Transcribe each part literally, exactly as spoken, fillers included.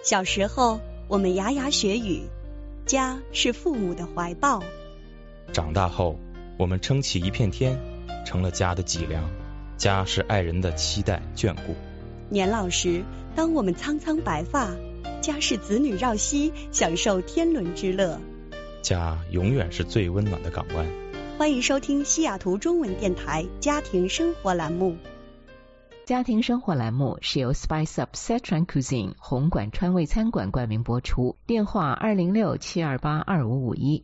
小时候，我们牙牙学语，家是父母的怀抱； 长大后，我们撑起一片天，成了家的脊梁。家是爱人的期待眷顾。 年老时，当我们苍苍白发，家是子女绕膝，享受天伦之乐。 家永远是最温暖的港湾。 欢迎收听西雅图中文电台家庭生活栏目。 家庭生活栏目是由 Spice Up Sichuan Cuisine 红馆川味餐馆冠名播出，电话二零六七二八二五五一。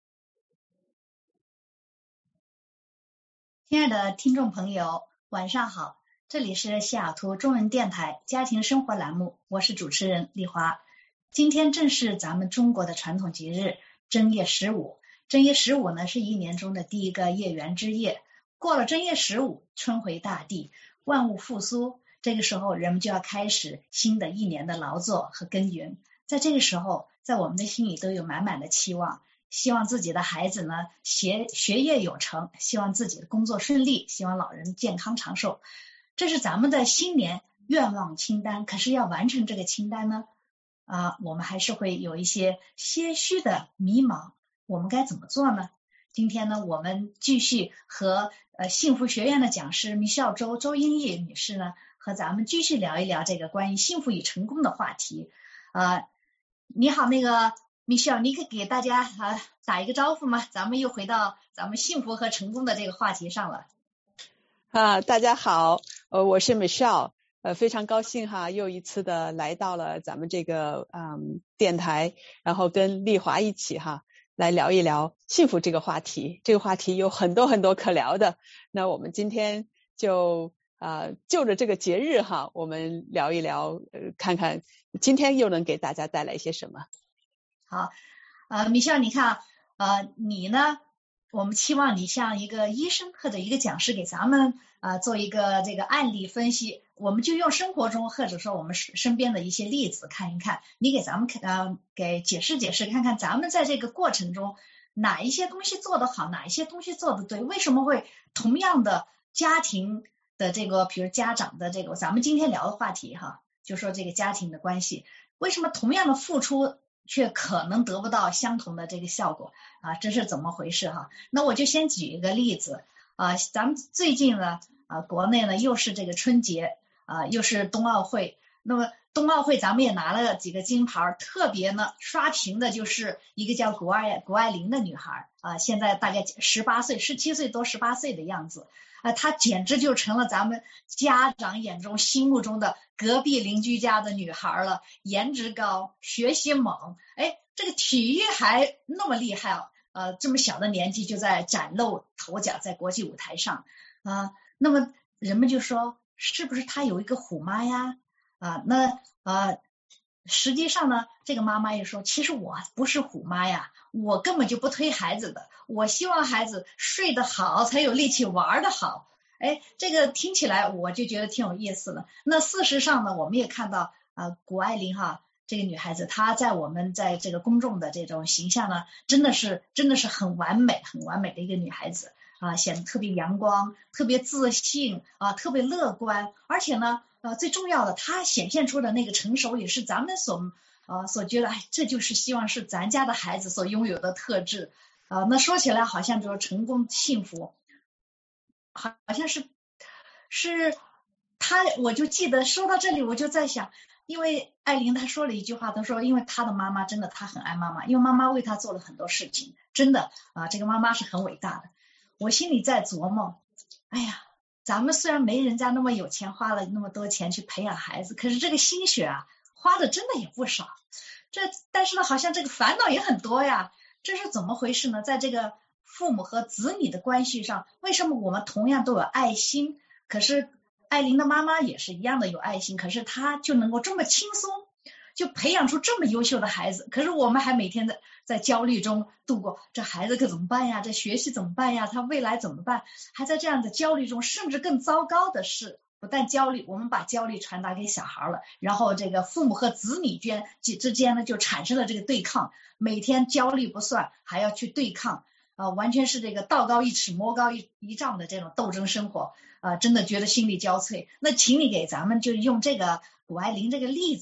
亲爱的听众朋友，晚上好，这里是西雅图中文电台家庭生活栏目，我是主持人丽华。今天正是咱们中国的传统节日正月十五，正月十五呢是一年中的第一个月圆之夜，过了正月十五，春回大地，万物复苏，这个时候人们就要开始新的一年的劳作和耕耘。在这个时候，在我们的心里都有满满的期望，希望自己的孩子呢学学业有成，希望自己的工作顺利，希望老人健康长寿，这是咱们的新年愿望清单。可是要完成这个清单呢，啊，我们还是会有一些些许的迷茫，我们该怎么做呢？今天呢，我们继续和呃幸福学院的讲师米孝周周英义女士呢，和咱们继续聊一聊这个关于幸福与成功的话题。呃，你好，那个米孝，你可以给大家啊打一个招呼吗？咱们又回到咱们幸福和成功的这个话题上了。 啊，大家好，呃，我是 Michelle， 呃，非常高兴哈，又一次的来到了咱们这个嗯电台，然后跟丽华一起哈。来聊一聊幸福这个话题，这个话题有很多很多可聊的。那我们今天就啊、呃、就着这个节日哈，我们聊一聊，呃，看看今天又能给大家带来一些什么。 好，呃，米笑，你看，呃，你呢，我们期望你像一个医生或者一个讲师给咱们啊、呃、做一个这个案例分析。我们就用生活中或者说我们身边的一些例子看一看，你给咱们呃给解释解释，看看咱们在这个过程中哪一些东西做得好，哪一些东西做得对，为什么会同样的家庭的这个比如家长的这个咱们今天聊的话题哈，就说这个家庭的关系，为什么同样的付出却可能得不到相同的这个效果啊？这是怎么回事哈？那我就先举一个例子啊，咱们最近呢啊国内呢又是这个春节啊，又是冬奥会，那么冬奥会咱们也拿了几个金牌，特别呢刷屏的就是一个叫谷爱谷爱凌的女孩啊，现在大概十八岁，十七岁多十八岁的样子啊，她简直就成了咱们家长眼中心目中的隔壁邻居家的女孩了，颜值高，学习猛，哎，这个体育还那么厉害啊，呃，这么小的年纪就在崭露头角，在国际舞台上啊，那么人们就说，是不是她有一个虎妈呀？啊，那啊，实际上呢，这个妈妈也说，其实我不是虎妈呀，我根本就不推孩子的，我希望孩子睡得好，才有力气玩得好。哎，这个听起来我就觉得挺有意思的。那事实上呢，我们也看到啊，谷爱凌哈这个女孩子，她在我们在这个公众的这种形象呢，真的是真的是很完美，很完美的一个女孩子。啊，显得特别阳光，特别自信啊，特别乐观，而且呢，呃，最重要的，他显现出的那个成熟，也是咱们所呃所觉得，哎，这就是希望是咱家的孩子所拥有的特质啊。那说起来，好像就是成功幸福，好像是是他，我就记得说到这里，我就在想，因为艾琳她说了一句话，她说，因为她的妈妈真的，她很爱妈妈，因为妈妈为她做了很多事情，真的啊，这个妈妈是很伟大的。我心里在琢磨，哎呀，咱们虽然没人家那么有钱，花了那么多钱去培养孩子，可是这个心血啊，花的真的也不少。这但是呢，好像这个烦恼也很多呀，这是怎么回事呢？在这个父母和子女的关系上，为什么我们同样都有爱心，可是艾琳的妈妈也是一样的有爱心，可是她就能够这么轻松，就培养出这么优秀的孩子，可是我们还每天在在焦虑中度过，这孩子可怎么办呀？这学习怎么办呀？他未来怎么办？还在这样的焦虑中，甚至更糟糕的是，不但焦虑，我们把焦虑传达给小孩了，然后这个父母和子女间之间呢就产生了这个对抗，每天焦虑不算，还要去对抗，啊、呃，完全是这个道高一尺，魔高一一丈的这种斗争生活，啊、呃，真的觉得心力交瘁。那请你给咱们就用这个谷爱凌这个例子。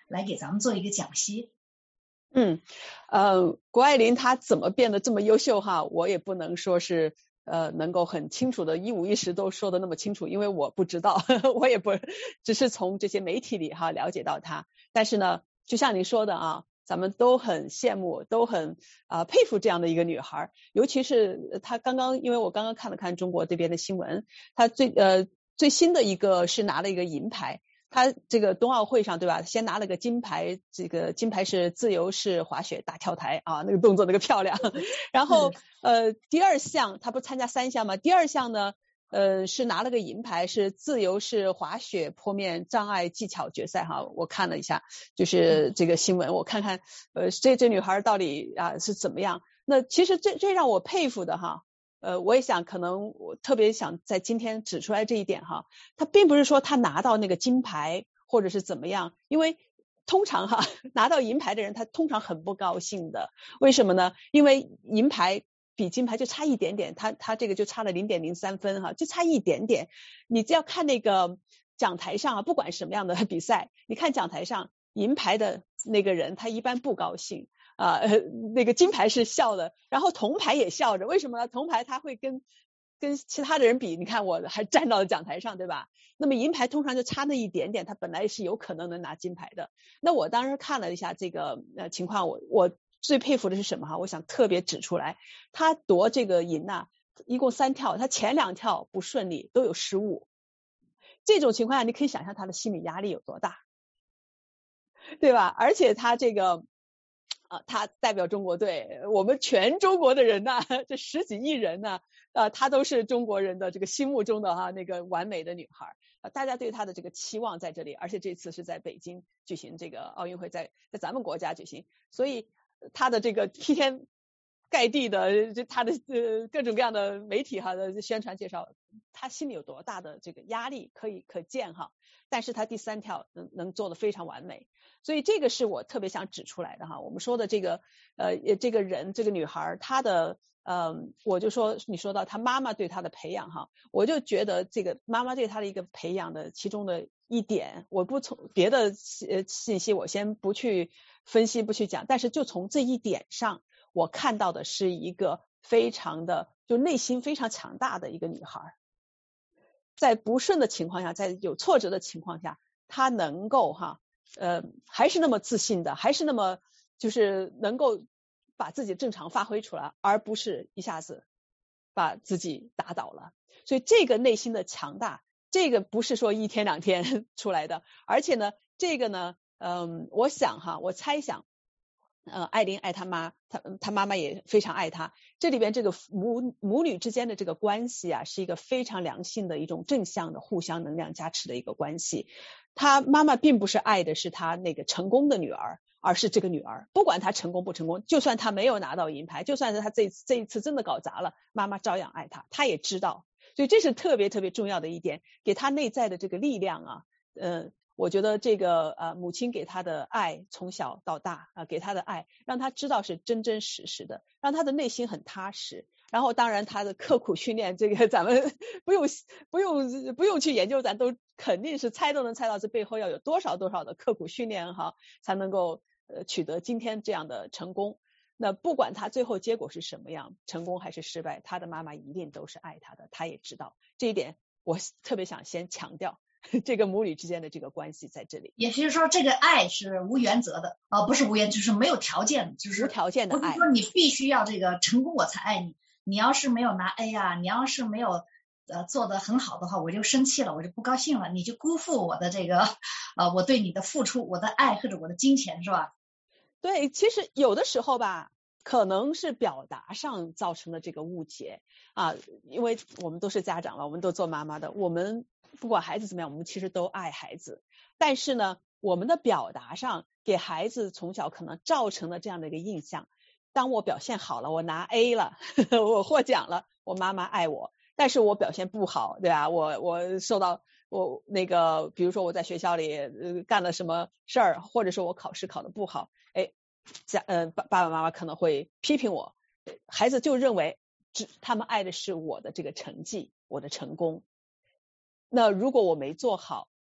来给咱们做一个讲析。 嗯，呃，谷爱凌她怎么变得这么优秀哈，我也不能说是呃能够很清楚的一五一十都说的那么清楚，因为我不知道，呵呵我也不只是从这些媒体里哈了解到她。但是呢，就像你说的啊，咱们都很羡慕，都很啊、呃、佩服这样的一个女孩，尤其是她刚刚，因为我刚刚看了看中国这边的新闻，她最呃最新的一个是拿了一个银牌。他这个冬奥会上对吧，先拿了个金牌，这个金牌是自由式滑雪大跳台啊，那个动作那个漂亮。然后呃第二项他不参加三项吗？第二项呢呃是拿了个银牌，是自由式滑雪坡面障碍技巧决赛哈，我看了一下就是这个新闻，我看看呃这这女孩到底啊是怎么样。那其实最最让我佩服的哈，呃，我也想可能我特别想在今天指出来这一点哈，他并不是说他拿到那个金牌或者是怎么样，因为通常哈拿到银牌的人他通常很不高兴的，为什么呢？因为银牌比金牌就差一点点，他他这个就差了 零点零三分哈，就差一点点。你只要看那个讲台上啊，不管什么样的比赛，你看讲台上银牌的那个人他一般不高兴。啊、呃，那个金牌是笑的，然后铜牌也笑着，为什么呢？铜牌他会跟跟其他的人比，你看我还站到了讲台上，对吧？那么银牌通常就差那一点点，他本来是有可能能拿金牌的。那我当时看了一下这个呃情况，我我最佩服的是什么哈？我想特别指出来，他夺这个银呐、啊，一共三跳，他前两跳不顺利，都有失误。这种情况下，你可以想象他的心理压力有多大，对吧？而且他这个。啊，他代表中国队，我们全中国的人呐、啊，这十几亿人呢、啊，呃，她都是中国人的这个心目中的哈、啊、那个完美的女孩，呃，大家对她的这个期望在这里，而且这次是在北京举行这个奥运会在，在在咱们国家举行，所以她的这个披天盖地的，就她的呃各种各样的媒体哈的宣传介绍，她心里有多大的这个压力可以可见哈，但是她第三跳能能做得非常完美。所以这个是我特别想指出来的哈，我们说的这个呃这个人这个女孩她的呃我就说你说到她妈妈对她的培养哈，我就觉得这个妈妈对她的一个培养的其中的一点，我不从别的呃信息我先不去分析不去讲，但是就从这一点上我看到的是一个非常的就内心非常强大的一个女孩，在不顺的情况下，在有挫折的情况下，她能够哈呃，还是那么自信的，还是那么就是能够把自己正常发挥出来，而不是一下子把自己打倒了。所以这个内心的强大，这个不是说一天两天出来的，而且呢，这个呢，嗯，我想哈，我猜想，呃，爱玲爱她妈，她她妈妈也非常爱她。这里边这个母母女之间的这个关系啊，是一个非常良性的一种正向的互相能量加持的一个关系。她妈妈并不是爱的是她那个成功的女儿，而是这个女儿，不管她成功不成功，就算她没有拿到银牌，就算是她这这一次真的搞砸了，妈妈照样爱她，她也知道。所以这是特别特别重要的一点，给她内在的这个力量啊，呃。我觉得这个呃母亲给他的爱从小到大啊、呃、给他的爱让他知道是真真实实的，让他的内心很踏实。然后当然他的刻苦训练，这个咱们不用不用不用去研究，咱都肯定是猜都能猜到这背后要有多少多少的刻苦训练哈，才能够呃取得今天这样的成功。那不管他最后结果是什么样，成功还是失败，他的妈妈一定都是爱他的，他也知道这一点。我特别想先强调这个母女之间的这个关系在这里， 也就是说这个爱是无原则的啊、呃，不是无原，就是没有条件，就是无条件的爱， 不是说你必须要这个成功我才爱你，你要是没有拿 A 呀、啊，你要是没有呃做得很好的话，我就生气了，我就不高兴了，你就辜负我的这个呃我对你的付出，我的爱或者我的金钱，是吧？ 对，其实有的时候吧，可能是表达上造成的这个误解啊，因为我们都是家长了，我们都做妈妈的，我们不管孩子怎么样，我们其实都爱孩子，但是呢，我们的表达上给孩子从小可能造成了这样的一个印象，当我表现好了，我拿 A 了，呵呵我获奖了，我妈妈爱我，但是我表现不好，对吧？我我受到我那个，比如说我在学校里、呃、干了什么事儿，或者说我考试考得不好，哎，家呃爸爸爸妈妈可能会批评我，孩子就认为只他们爱的是我的这个成绩，我的成功。那如果我没做好，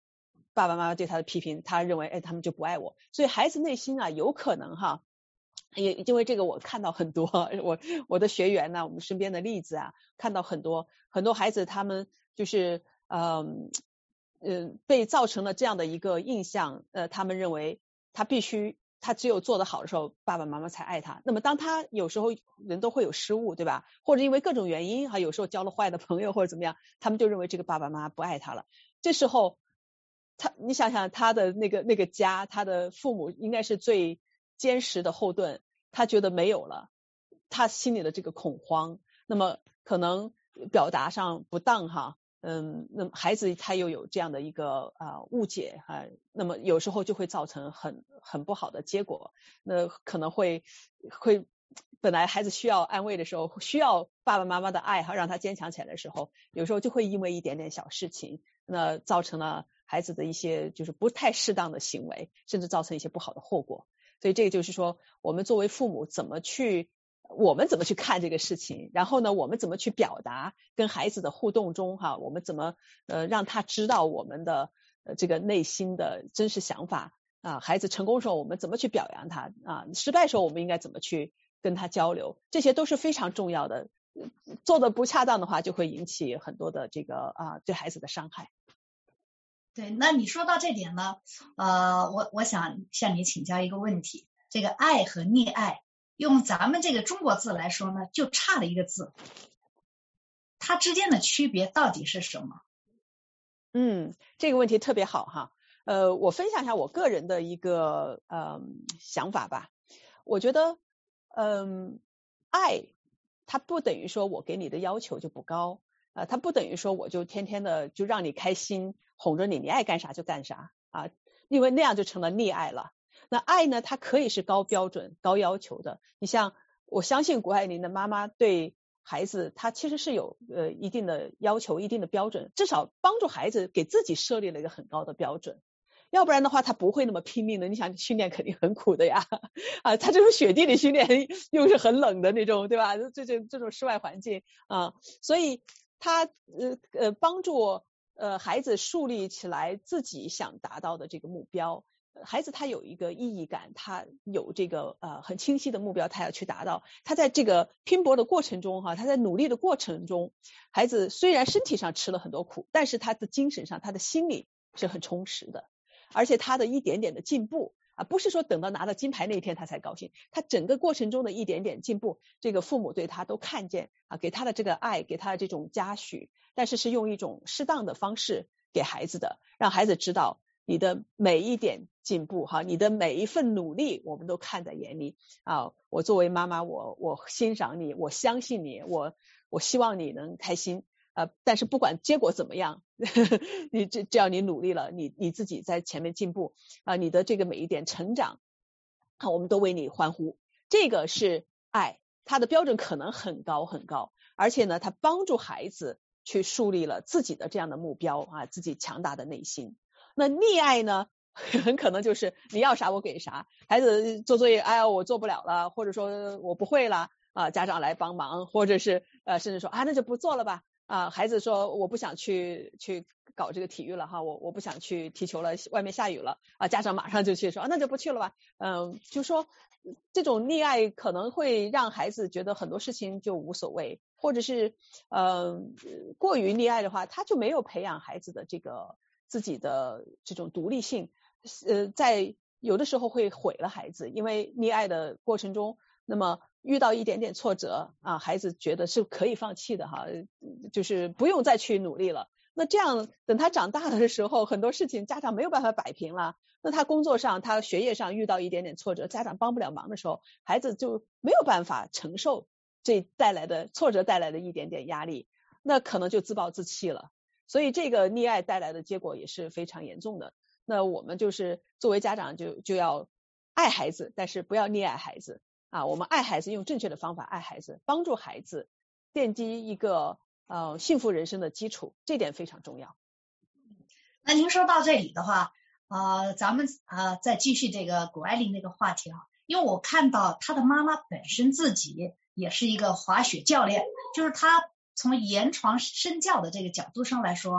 爸爸妈妈对他的批评，他认为哎他们就不爱我，所以孩子内心啊有可能哈，也因为这个我看到很多我我的学员呢，我们身边的例子啊，看到很多很多孩子他们就是嗯嗯、呃、被造成了这样的一个印象，呃他们认为他必须他只有做得好的时候爸爸妈妈才爱他，那么当他有时候人都会有失误对吧，或者因为各种原因哈，有时候交了坏的朋友或者怎么样，他们就认为这个爸爸妈妈不爱他了，这时候他你想想他的那个那个家，他的父母应该是最坚实的后盾，他觉得没有了，他心里的这个恐慌，那么可能表达上不当哈，嗯，那么孩子他又有这样的一个啊、呃、误解哈、啊，那么有时候就会造成很很不好的结果，那可能会会本来孩子需要安慰的时候，需要爸爸妈妈的爱哈，让他坚强起来的时候，有时候就会因为一点点小事情，那造成了孩子的一些就是不太适当的行为，甚至造成一些不好的后果。所以这个就是说，我们作为父母怎么去，我们怎么去看这个事情，然后呢，我们怎么去表达，跟孩子的互动中哈，我们怎么呃让他知道我们的呃这个内心的真实想法啊，孩子成功的时候我们怎么去表扬他啊，失败的时候我们应该怎么去跟他交流，这些都是非常重要的，做的不恰当的话就会引起很多的这个啊对孩子的伤害。 对，那你说到这点呢，呃，我我想向你请教一个问题，这个爱和溺爱，用咱们这个中国字来说呢，就差了一个字，它之间的区别到底是什么？ 嗯，这个问题特别好哈，呃，我分享一下我个人的一个呃想法吧，我觉得，嗯、呃，爱它不等于说我给你的要求就不高。啊，它不等于说我就天天的就让你开心，哄着你，你爱干啥就干啥啊，因为那样就成了溺爱了。那爱呢，它可以是高标准、高要求的。你像，我相信谷爱凌的妈妈对孩子，她其实是有呃一定的要求、一定的标准，至少帮助孩子给自己设立了一个很高的标准。要不然的话，他不会那么拼命的。你想训练肯定很苦的呀，啊，他这种雪地里训练又是很冷的那种，对吧？这这这种室外环境啊，所以他呃呃帮助呃孩子树立起来自己想达到的这个目标。孩子他有一个意义感，他有这个呃很清晰的目标，他要去达到。他在这个拼搏的过程中哈，他在努力的过程中，孩子虽然身体上吃了很多苦，但是他的精神上，他的心理是很充实的。而且他的一点点的进步啊，不是说等到拿到金牌那一天他才高兴，他整个过程中的一点点进步，这个父母对他都看见啊，给他的这个爱，给他的这种嘉许，但是是用一种适当的方式给孩子的，让孩子知道你的每一点进步哈，你的每一份努力我们都看在眼里啊。我作为妈妈，我我欣赏你，我相信你，我我希望你能开心。呃，但是不管结果怎么样，呵呵你只只要你努力了，你你自己在前面进步啊、呃，你的这个每一点成长，啊，我们都为你欢呼。这个是爱，它的标准可能很高很高，而且呢，它帮助孩子去树立了自己的这样的目标啊，自己强大的内心。那溺爱呢，很可能就是你要啥我给啥，孩子做作业，哎呀我做不了了，或者说我不会了啊，家长来帮忙，或者是呃甚至说啊那就不做了吧。啊，孩子说我不想去去搞这个体育了哈，我我不想去踢球了，外面下雨了啊，家长马上就去说啊，那就不去了吧。嗯，就说这种溺爱可能会让孩子觉得很多事情就无所谓，或者是嗯过于溺爱的话，他就没有培养孩子的这个自己的这种独立性，呃，在有的时候会毁了孩子，因为溺爱的过程中，那么遇到一点点挫折啊，孩子觉得是可以放弃的哈，就是不用再去努力了。那这样等他长大的时候，很多事情家长没有办法摆平了。那他工作上、他学业上遇到一点点挫折，家长帮不了忙的时候，孩子就没有办法承受这带来的挫折带来的一点点压力，那可能就自暴自弃了。所以这个溺爱带来的结果也是非常严重的。那我们就是作为家长就就要爱孩子，但是不要溺爱孩子。啊，我们爱孩子，用正确的方法爱孩子，帮助孩子奠基一个呃幸福人生的基础，这点非常重要。 那您说到这里的话，呃，咱们呃再继续这个谷爱凌这个话题啊，因为我看到她的妈妈本身自己也是一个滑雪教练，就是她从言传身教的这个角度上来说，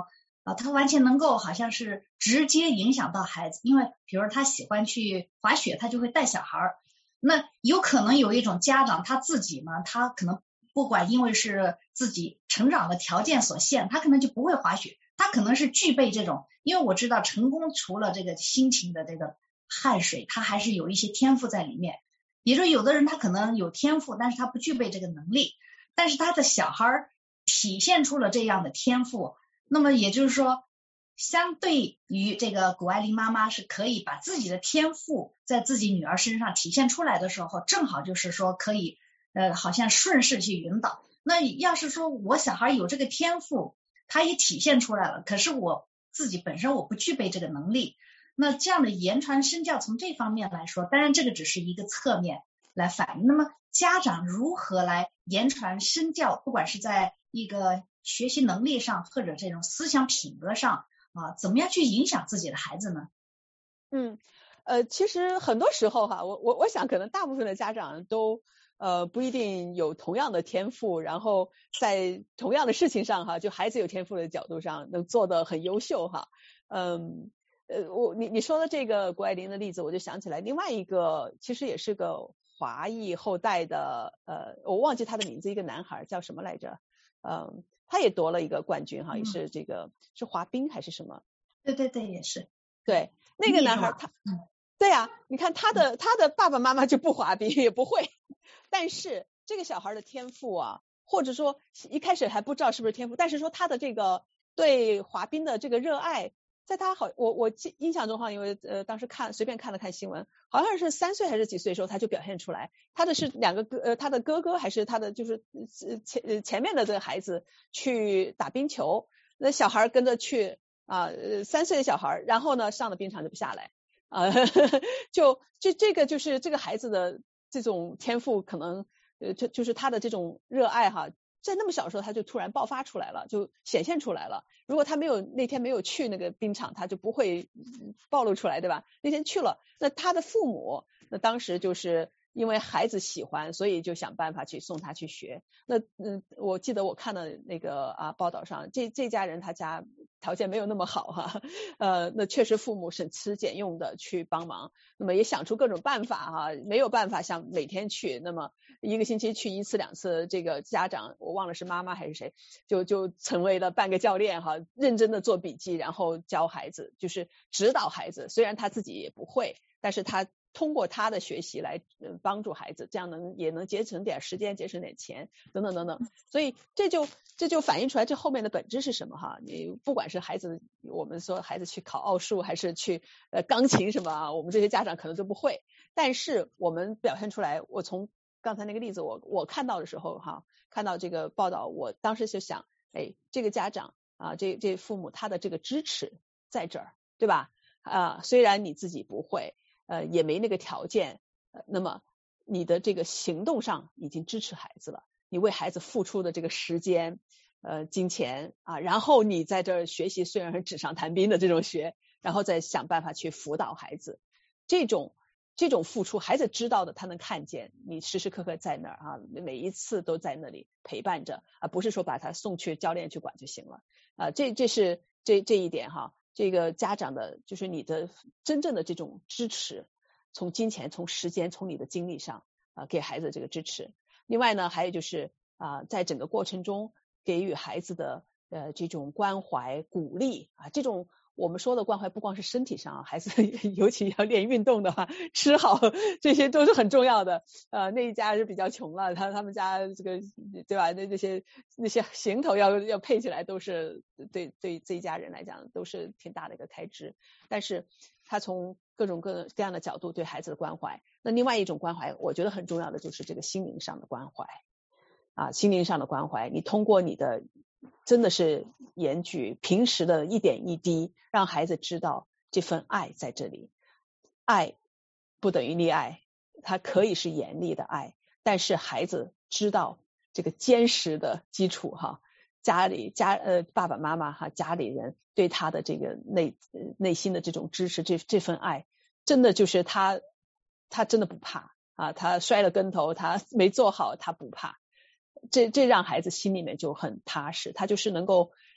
啊，他完全能够好像是直接影响到孩子，因为比如他喜欢去滑雪，他就会带小孩儿。那有可能有一种家长他自己呢，他可能不管因为是自己成长的条件所限，他可能就不会滑雪，他可能是具备这种，因为我知道成功除了这个辛勤的这个汗水，他还是有一些天赋在里面。也就是有的人他可能有天赋，但是他不具备这个能力，但是他的小孩体现出了这样的天赋，那么也就是说，相对于这个谷爱凌妈妈是可以把自己的天赋在自己女儿身上体现出来的时候，正好就是说可以呃，好像顺势去引导。那要是说我小孩有这个天赋，他也体现出来了，可是我自己本身我不具备这个能力，那这样的言传身教从这方面来说，当然这个只是一个侧面来反映。那么家长如何来言传身教，不管是在一个学习能力上或者这种思想品格上啊，怎么样去影响自己的孩子呢？ 嗯，呃，其实很多时候哈，我我我想可能大部分的家长都呃不一定有同样的天赋，然后在同样的事情上哈，就孩子有天赋的角度上能做得很优秀哈。嗯，呃，我你你说的这个谷爱凌的例子，我就想起来另外一个，其实也是个华裔后代的，呃，我忘记他的名字，一个男孩叫什么来着？嗯，他也夺了一个冠军哈，也是这个是滑冰还是什么？ 对对对，也是。 对，那个男孩他，对啊，你看他的他的爸爸妈妈就不滑冰，也不会，但是这个小孩的天赋啊，或者说一开始还不知道是不是天赋，但是说他的这个对滑冰的这个热爱，在他好，我我记印象中哈，因为呃当时看随便看了看新闻，好像是三岁还是几岁的时候他就表现出来，他的是两个哥呃他的哥哥还是他的就是前前面的这个孩子去打冰球，那小孩跟着去啊，呃三岁的小孩，然后呢上了冰场就不下来啊，呵呵就就这个就是这个孩子的这种天赋可能呃就就是他的这种热爱哈。在那么小的时候他就突然爆发出来了，就显现出来了，如果他没有那天没有去那个冰场，他就不会暴露出来，对吧？那天去了，那他的父母那当时就是因为孩子喜欢，所以就想办法去送他去学。那嗯，我记得我看的那个啊报道上，这这家人他家条件没有那么好哈，呃，那确实父母省吃俭用的去帮忙，那么也想出各种办法哈，没有办法像每天去，那么一个星期去一次两次，这个家长我忘了是妈妈还是谁，就就成为了半个教练哈，认真的做笔记，然后教孩子，就是指导孩子，虽然他自己也不会，但是他通过他的学习来帮助孩子，这样能也能节省点时间，节省点钱等等等等，所以这就这就反映出来这后面的本质是什么哈？你不管是孩子，我们说孩子去考奥数还是去呃钢琴什么啊，我们这些家长可能都不会，但是我们表现出来，我从刚才那个例子我我看到的时候哈，看到这个报道，我当时就想，哎，这个家长啊，这这父母他的这个支持在这儿，对吧？啊，虽然你自己不会。呃，也没那个条件，呃，那么你的这个行动上已经支持孩子了，你为孩子付出的这个时间、呃，金钱啊，然后你在这儿学习，虽然是纸上谈兵的这种学，然后再想办法去辅导孩子，这种这种付出，孩子知道的，他能看见你时时刻刻在那儿啊，每一次都在那里陪伴着啊，不是说把他送去教练去管就行了啊，这这是这这一点哈。这个家长的就是你的真正的这种支持，从金钱从时间从你的精力上啊、呃、给孩子这个支持。另外呢还有就是啊、呃、在整个过程中给予孩子的呃这种关怀鼓励啊，这种我们说的关怀不光是身体上，孩子尤其要练运动的话，吃好这些都是很重要的。呃，那一家是比较穷了，他他们家这个对吧？那那些那些行头要要配起来，都是对对这一家人来讲都是挺大的一个开支。但是他从各种各各样的角度对孩子的关怀，那另外一种关怀，我觉得很重要的就是这个心灵上的关怀啊，心灵上的关怀，你通过你的。真的是言举平时的一点一滴，让孩子知道这份爱在这里。爱不等于溺爱，它可以是严厉的爱，但是孩子知道这个坚实的基础哈，家里家呃爸爸妈妈哈家里人对他的这个内内心的这种支持，这这份爱真的就是他他真的不怕啊，他摔了跟头，他没做好，他不怕。这这让孩子心里面就很踏实，他就是能够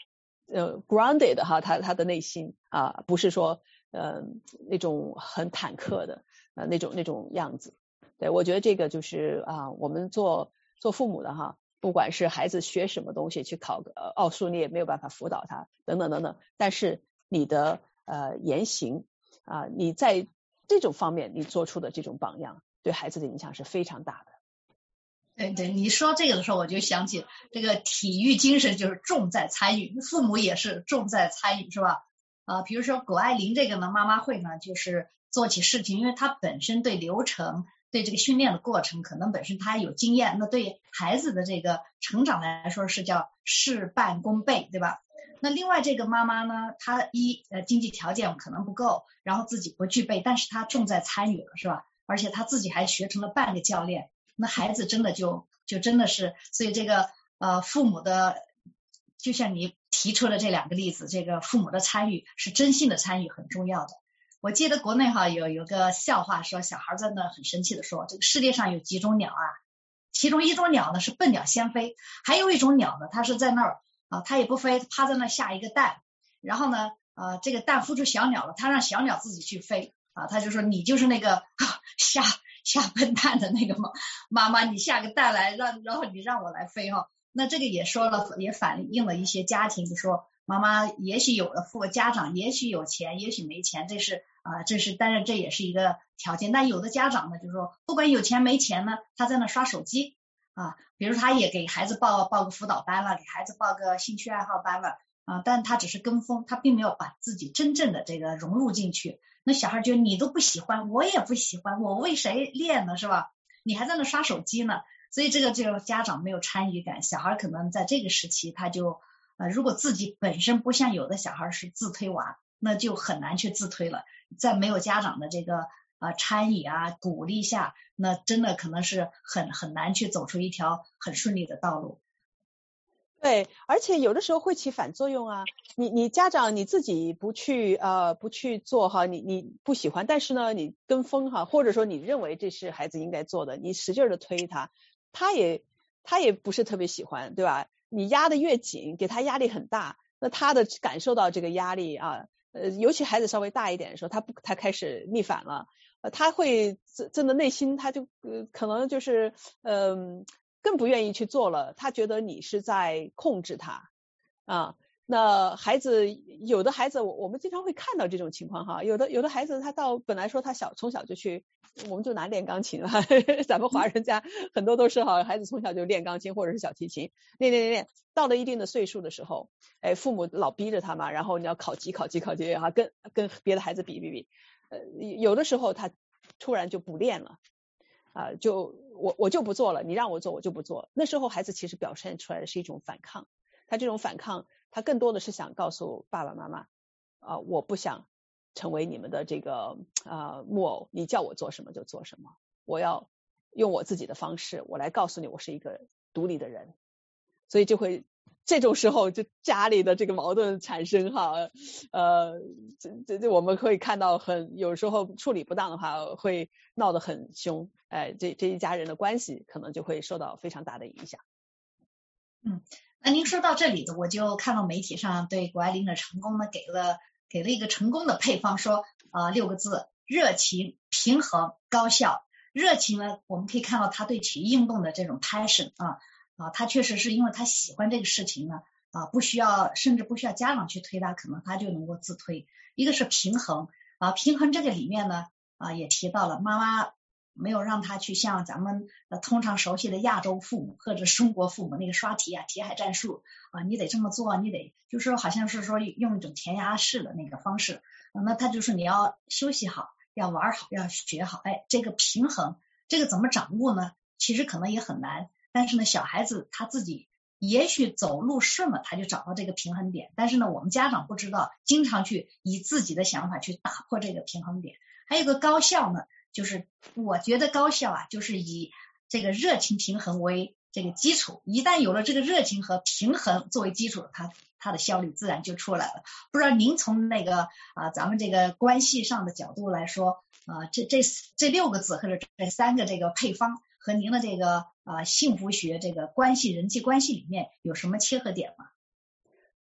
呃 grounded 哈，他他的内心啊，不是说呃那种很坦克的呃那种那种样子。对，我觉得这个就是啊，我们做做父母的哈，不管是孩子学什么东西，去考个奥数，你也没有办法辅导他，等等等等。但是你的呃言行啊，你在这种方面你做出的这种榜样，对孩子的影响是非常大的。 对对，你说这个的时候，我就想起这个体育精神就是重在参与，父母也是重在参与，是吧？啊、呃，比如说谷爱凌这个呢，妈妈会呢，就是做起事情，因为她本身对流程、对这个训练的过程，可能本身她有经验，那对孩子的这个成长来说是叫事半功倍，对吧？那另外这个妈妈呢，她一呃经济条件可能不够，然后自己不具备，但是她重在参与了，是吧？而且她自己还学成了半个教练。那孩子真的就就真的是，所以这个呃父母的，就像你提出的这两个例子，这个父母的参与是真心的参与很重要的。我记得国内哈有有个笑话说，小孩在那很生气的说，这个世界上有几种鸟啊，其中一种鸟呢是笨鸟先飞，还有一种鸟呢它是在那儿啊，它也不飞，趴在那下一个蛋，然后呢呃这个蛋孵出小鸟了，它让小鸟自己去飞啊，他就说你就是那个、啊、下下笨蛋的那个妈妈妈，你下个蛋来，让然后你让我来飞哈。那这个也说了，也反映了一些家庭，就说妈妈也许有的父家长也许有钱，也许没钱，这是啊、呃，这是当然这也是一个条件。但有的家长呢，就是说不管有钱没钱呢，他在那刷手机啊，比如他也给孩子报报个辅导班了，给孩子报个兴趣爱好班了啊，但他只是跟风，他并没有把自己真正的这个融入进去。那小孩觉得你都不喜欢，我也不喜欢，我为谁练呢，是吧？你还在那刷手机呢，所以这个就家长没有参与感，小孩可能在这个时期他就呃，如果自己本身不像有的小孩是自推娃，那就很难去自推了。在没有家长的这个呃参与啊鼓励下，那真的可能是很很难去走出一条很顺利的道路。 对，而且有的时候会起反作用啊。你你家长你自己不去呃不去做哈，你你不喜欢，但是呢你跟风哈，或者说你认为这是孩子应该做的，你使劲的推他，他也他也不是特别喜欢，对吧？你压得越紧，给他压力很大，那他的感受到这个压力啊，呃，尤其孩子稍微大一点的时候，他不他开始逆反了，呃，他会真真的内心他就呃可能就是嗯。呃更不愿意去做了，他觉得你是在控制他啊。那孩子有的孩子我我们经常会看到这种情况哈，有的有的孩子他到本来说他小从小就去，我们就拿练钢琴了，咱们华人家很多都是哈，孩子从小就练钢琴或者是小提琴，练练练练，到了一定的岁数的时候，哎，父母老逼着他嘛，然后你要考级考级考级哈，跟跟别的孩子比比比，呃，有的时候他突然就不练了。啊、呃，就我我就不做了，你让我做我就不做。那时候孩子其实表现出来的是一种反抗，他这种反抗，他更多的是想告诉爸爸妈妈，啊、呃，我不想成为你们的这个啊、呃、木偶，你叫我做什么就做什么，我要用我自己的方式，我来告诉你我是一个独立的人，所以就会这种时候就家里的这个矛盾产生哈，呃，这这我们会看到很有时候处理不当的话会闹得很凶，哎，这这一家人的关系可能就会受到非常大的影响。 嗯，那您说到这里的，我就看到媒体上对谷爱凌的成功呢给了给了一个成功的配方，说呃六个字：热情、平衡、高效。热情呢，我们可以看到他对体育运动的这种 passion 啊。啊，他确实是因为他喜欢这个事情呢，啊，不需要，甚至不需要家长去推他，可能他就能够自推。一个是平衡，啊，平衡这个里面呢，啊，也提到了妈妈没有让他去像咱们呃通常熟悉的亚洲父母或者中国父母那个刷题啊、题海战术啊，你得这么做，你得就是说好像是说用一种填鸭式的那个方式，啊、那他就说你要休息好，要玩好，要学好，哎，这个平衡，这个怎么掌握呢？其实可能也很难。但是呢，小孩子他自己也许走路顺了，他就找到这个平衡点。但是呢，我们家长不知道，经常去以自己的想法去打破这个平衡点。还有一个高效呢，就是我觉得高效啊，就是以这个热情平衡为这个基础。一旦有了这个热情和平衡作为基础，它它的效率自然就出来了。不知道您从那个啊咱们这个关系上的角度来说，啊这这这六个字或者这三个这个配方。和您的这个啊、呃、幸福学这个关系人际关系里面有什么切合点吗？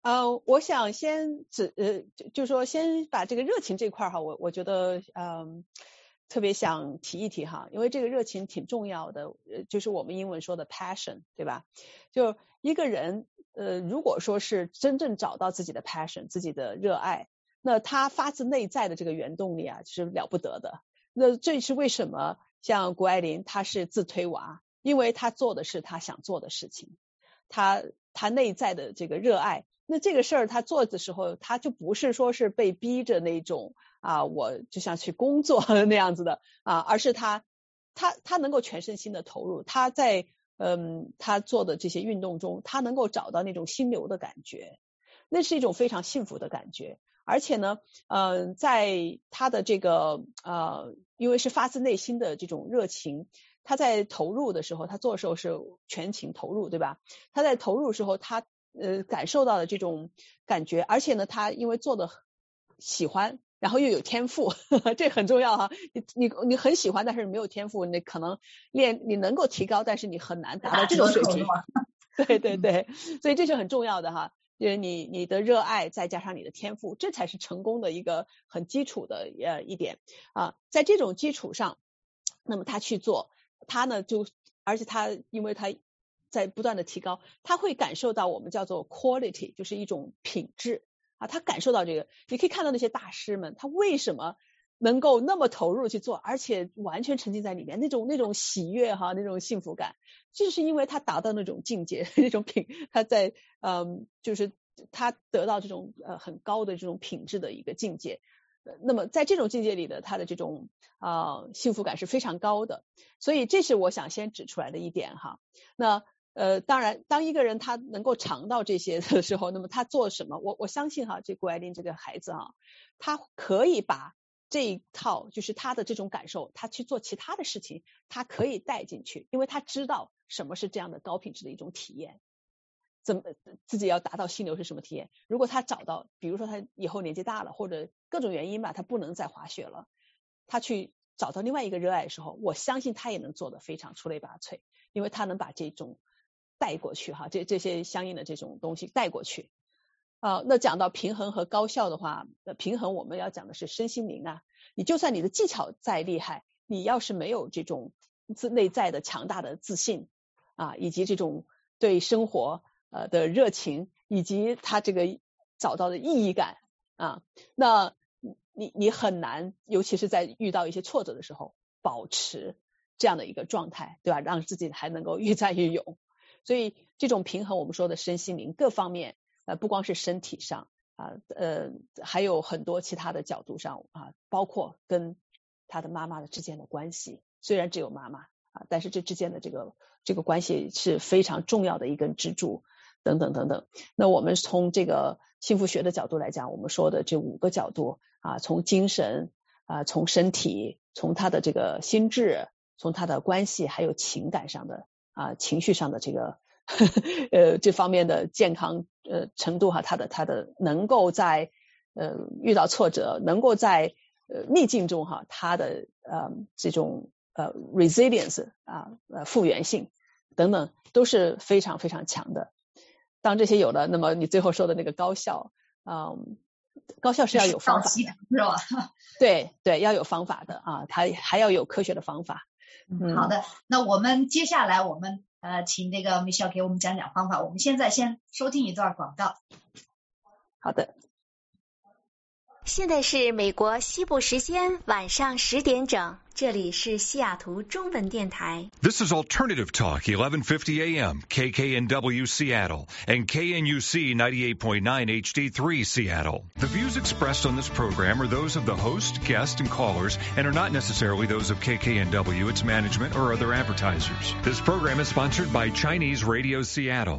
呃，我想先只呃，就就说先把这个热情这块哈，我我觉得嗯、呃、特别想提一提哈，因为这个热情挺重要的，呃，就是我们英文说的 passion， 对吧？就一个人呃，如果说是真正找到自己的 passion， 自己的热爱，那他发自内在的这个原动力啊，是了不得的。那这是为什么像谷爱凌她是自推娃，因为她做的是她想做的事情，她她内在的这个热爱。那这个事儿他做的时候，他就不是说是被逼着那种啊，我就像去工作那样子的啊，而是他他他能够全身心的投入，他在嗯他做的这些运动中，他能够找到那种心流的感觉，那是一种非常幸福的感觉。而且呢，嗯、呃，在他的这个呃，因为是发自内心的这种热情，他在投入的时候，他做的时候是全情投入，对吧？他在投入的时候，他呃，感受到的这种感觉，而且呢，他因为做的喜欢，然后又有天赋，呵呵，这很重要哈。你你你很喜欢，但是没有天赋，你可能练你能够提高，但是你很难达到这种水平。对对对，所以这是很重要的哈。就是你你的热爱再加上你的天赋，这才是成功的一个很基础的呃一点啊。在这种基础上，那么他去做，他呢就而且他因为他。在不断的提高，他会感受到我们叫做 quality， 就是一种品质啊，他感受到这个，你可以看到那些大师们，他为什么能够那么投入去做，而且完全沉浸在里面，那种那种喜悦哈，那种幸福感，就是因为他达到那种境界，那种品，他在嗯，就是他得到这种呃很高的这种品质的一个境界。那么在这种境界里的他的这种啊、呃、幸福感是非常高的，所以这是我想先指出来的一点哈。那呃，当然，当一个人他能够尝到这些的时候，那么他做什么？我我相信哈，这谷爱凌这个孩子啊，他可以把这一套就是他的这种感受，他去做其他的事情，他可以带进去，因为他知道什么是这样的高品质的一种体验，怎么自己要达到心流是什么体验。如果他找到，比如说他以后年纪大了，或者各种原因吧，他不能再滑雪了，他去找到另外一个热爱的时候，我相信他也能做得非常出类拔萃，因为他能把这种带过去哈，这这些相应的这种东西带过去。呃，那讲到平衡和高效的话，呃，平衡我们要讲的是身心灵啊。你就算你的技巧再厉害，你要是没有这种自内在的强大的自信啊，以及这种对生活呃的热情，以及他这个找到的意义感啊，那你你很难，尤其是在遇到一些挫折的时候，保持这样的一个状态，对吧？让自己还能够越战越勇。所以这种平衡，我们说的身心灵各方面，呃，不光是身体上啊，呃，还有很多其他的角度上啊，包括跟他的妈妈的之间的关系，虽然只有妈妈啊，但是这之间的这个这个关系是非常重要的一根支柱，等等等等。那我们从这个幸福学的角度来讲，我们说的这五个角度啊，从精神啊，从身体，从他的这个心智，从他的关系，还有情感上的。啊，情绪上的这个呵呵呃这方面的健康呃程度哈，他的他的能够在呃遇到挫折，能够在呃逆境中哈，他的呃这种呃 resilience 啊呃复原性等等都是非常非常强的。当这些有了，那么你最后说的那个高效，嗯，高效是要有方法的，是吧？ 对对，要有方法的啊，它还要有科学的方法。 嗯，好的，那我们接下来我们呃请这个 Michelle 给我们讲讲方法。我们现在先收听一段广告。 好的。 现在是美国西部时间晚上十点整，这里是西雅图中文电台。 This is Alternative Talk, eleven fifty A M, K K N W Seattle, and K N U C ninety-eight point nine H D three Seattle. The views expressed on this program are those of the host, guests, and callers, and are not necessarily those of K K N W, its management, or other advertisers. This program is sponsored by Chinese Radio Seattle.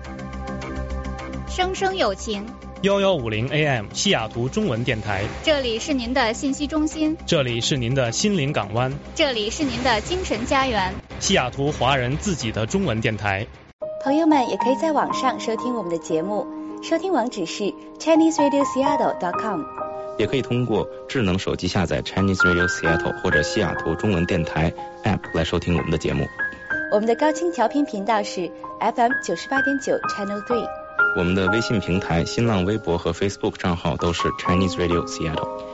生生有情一一五零 A M 西雅图中文电台， 这里是您的信息中心， 这里是您的心灵港湾， 这里是您的精神家园， 西雅图华人自己的中文电台。 朋友们也可以在网上收听我们的节目，收听网址是 Chinese Radio Seattle dot com， 也可以通过智能手机下载 Chinese Radio Seattle 或者西雅图中文电台 App 来收听我们的节目。 我们的高清调频频道是 F M 九十八点九 Channel three。 我们的微信平台、新浪微博和 Facebook 账号都是 Chinese Radio Seattle。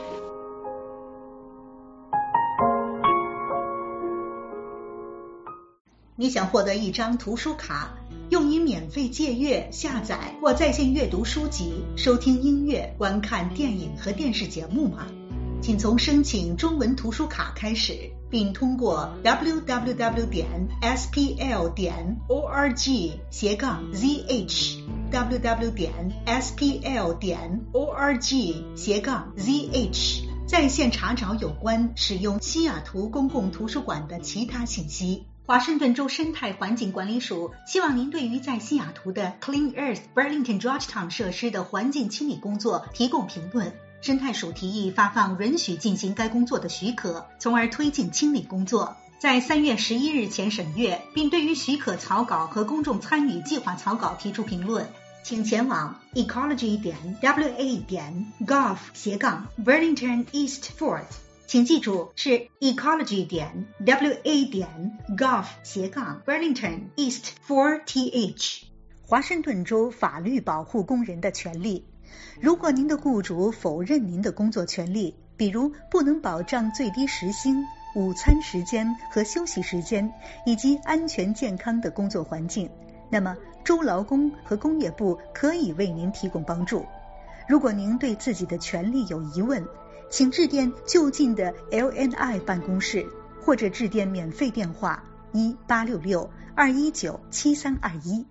你想获得一张图书卡，用于免费借阅、下载或在线阅读书籍、收听音乐、观看电影和电视节目吗？请从申请中文图书卡开始，并通过 w w w 点 s p l 点 org 斜杠 z h w w 点 s p l 点 org 斜杠 z h 在线查找有关使用西雅图公共图书馆的其他信息。华盛顿州生态环境管理署希望您对于在西雅图的 Clean Earth Burlington Georgetown 设施的环境清理工作提供评论。生态署提议发放允许进行该工作的许可，从而推进清理工作。在三月十一日前审阅，并对于许可草稿和公众参与计划草稿提出评论，请前往 ecology 点 w a 点 gov 斜杠 Burlington East Fourth。请记住是 ecology 点 w a 点 gov 斜杠 Burlington East four T H。华盛顿州法律保护工人的权利。如果您的雇主否认您的工作权利，比如不能保障最低时薪、午餐时间和休息时间，以及安全健康的工作环境，那么州劳工和工业部可以为您提供帮助。如果您对自己的权利有疑问，请致电就近的 L N I 办公室，或者致电免费电话一八六六二一九七三二一。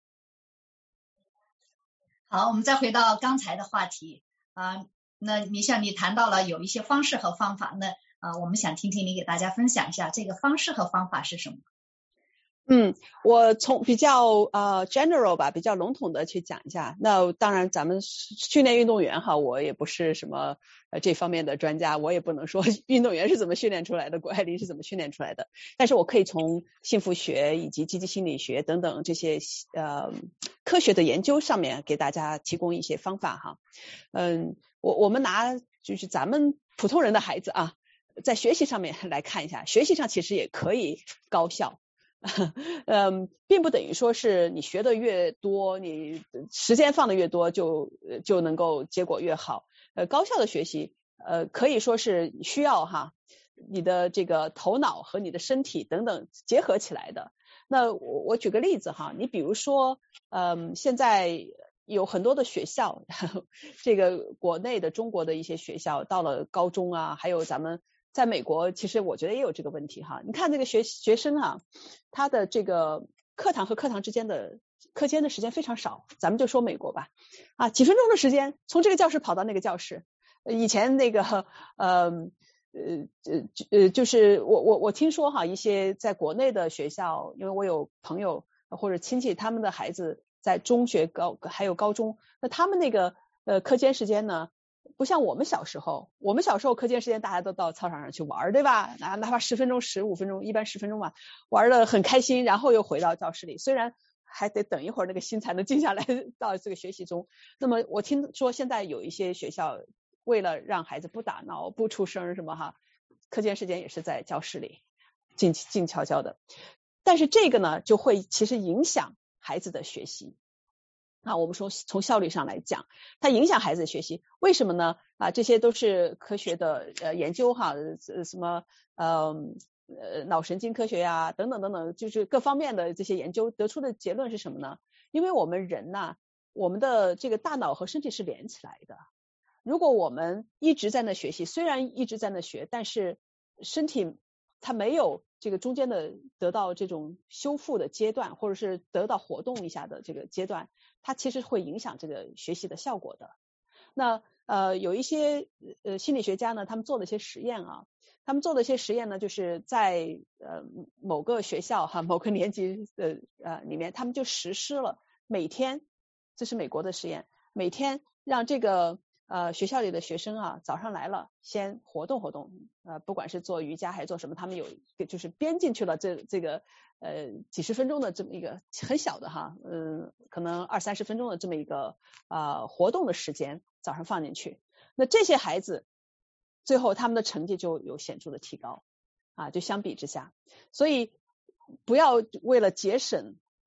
好，我们再回到刚才的话题啊、呃，那你像你谈到了有一些方式和方法呢，啊、呃，我们想听听你给大家分享一下这个方式和方法是什么？ 嗯，我从比较呃 general 吧，比较笼统的去讲一下。那当然，咱们训练运动员哈，我也不是什么呃这方面的专家，我也不能说运动员是怎么训练出来的，谷爱凌是怎么训练出来的。但是我可以从幸福学以及积极心理学等等这些呃科学的研究上面给大家提供一些方法哈。嗯，我我们拿就是咱们普通人的孩子啊，在学习上面来看一下，学习上其实也可以高效。嗯，并不等于说是你学的越多，你时间放的越多，就就能够结果越好。呃，高效的学习，呃，可以说是需要哈你的这个头脑和你的身体等等结合起来的。那我我举个例子哈，你比如说，嗯，现在有很多的学校，这个国内的中国的一些学校，到了高中啊，还有咱们。在美国，其实我觉得也有这个问题哈。你看这个学学生啊，他的这个课堂和课堂之间的课间的时间非常少。咱们就说美国吧，啊，几分钟的时间从这个教室跑到那个教室。以前那个呃呃呃呃，就是我我我听说哈，一些在国内的学校，因为我有朋友或者亲戚，他们的孩子在中学高还有高中，那他们那个呃课间时间呢？不像我们小时候，我们小时候课间时间大家都到操场上去玩，对吧？哪哪怕十分钟、十五分钟，一般十分钟吧，玩的很开心，然后又回到教室里。虽然还得等一会儿那个心才能静下来到这个学习中。那么我听说现在有一些学校为了让孩子不打闹、不出声什么哈，课间时间也是在教室里静静悄悄的。但是这个呢，就会其实影响孩子的学习。啊，我们说从效率上来讲，它影响孩子的学习，为什么呢？啊，这些都是科学的呃研究哈，呃什么呃呃脑神经科学呀、啊、等等等等，就是各方面的这些研究得出的结论是什么呢？因为我们人呐，我们的这个大脑和身体是连起来的。如果我们一直在那学习，虽然一直在那学，但是身体它没有这个中间的得到这种修复的阶段，或者是得到活动一下的这个阶段，它其实会影响这个学习的效果的。那呃有一些呃心理学家呢，他们做了一些实验啊，他们做的一些实验呢，就是在呃某个学校哈某个年级的呃里面，他们就实施了每天，这是美国的实验，每天让这个呃学校里的学生啊早上来了先活动活动，呃不管是做瑜伽还是做什么，他们有就是编进去了这这个呃几十分钟的这么一个很小的哈，嗯、呃、可能二三十分钟的这么一个啊、呃、活动的时间早上放进去，那这些孩子最后他们的成绩就有显著的提高啊，就相比之下，所以不要为了节省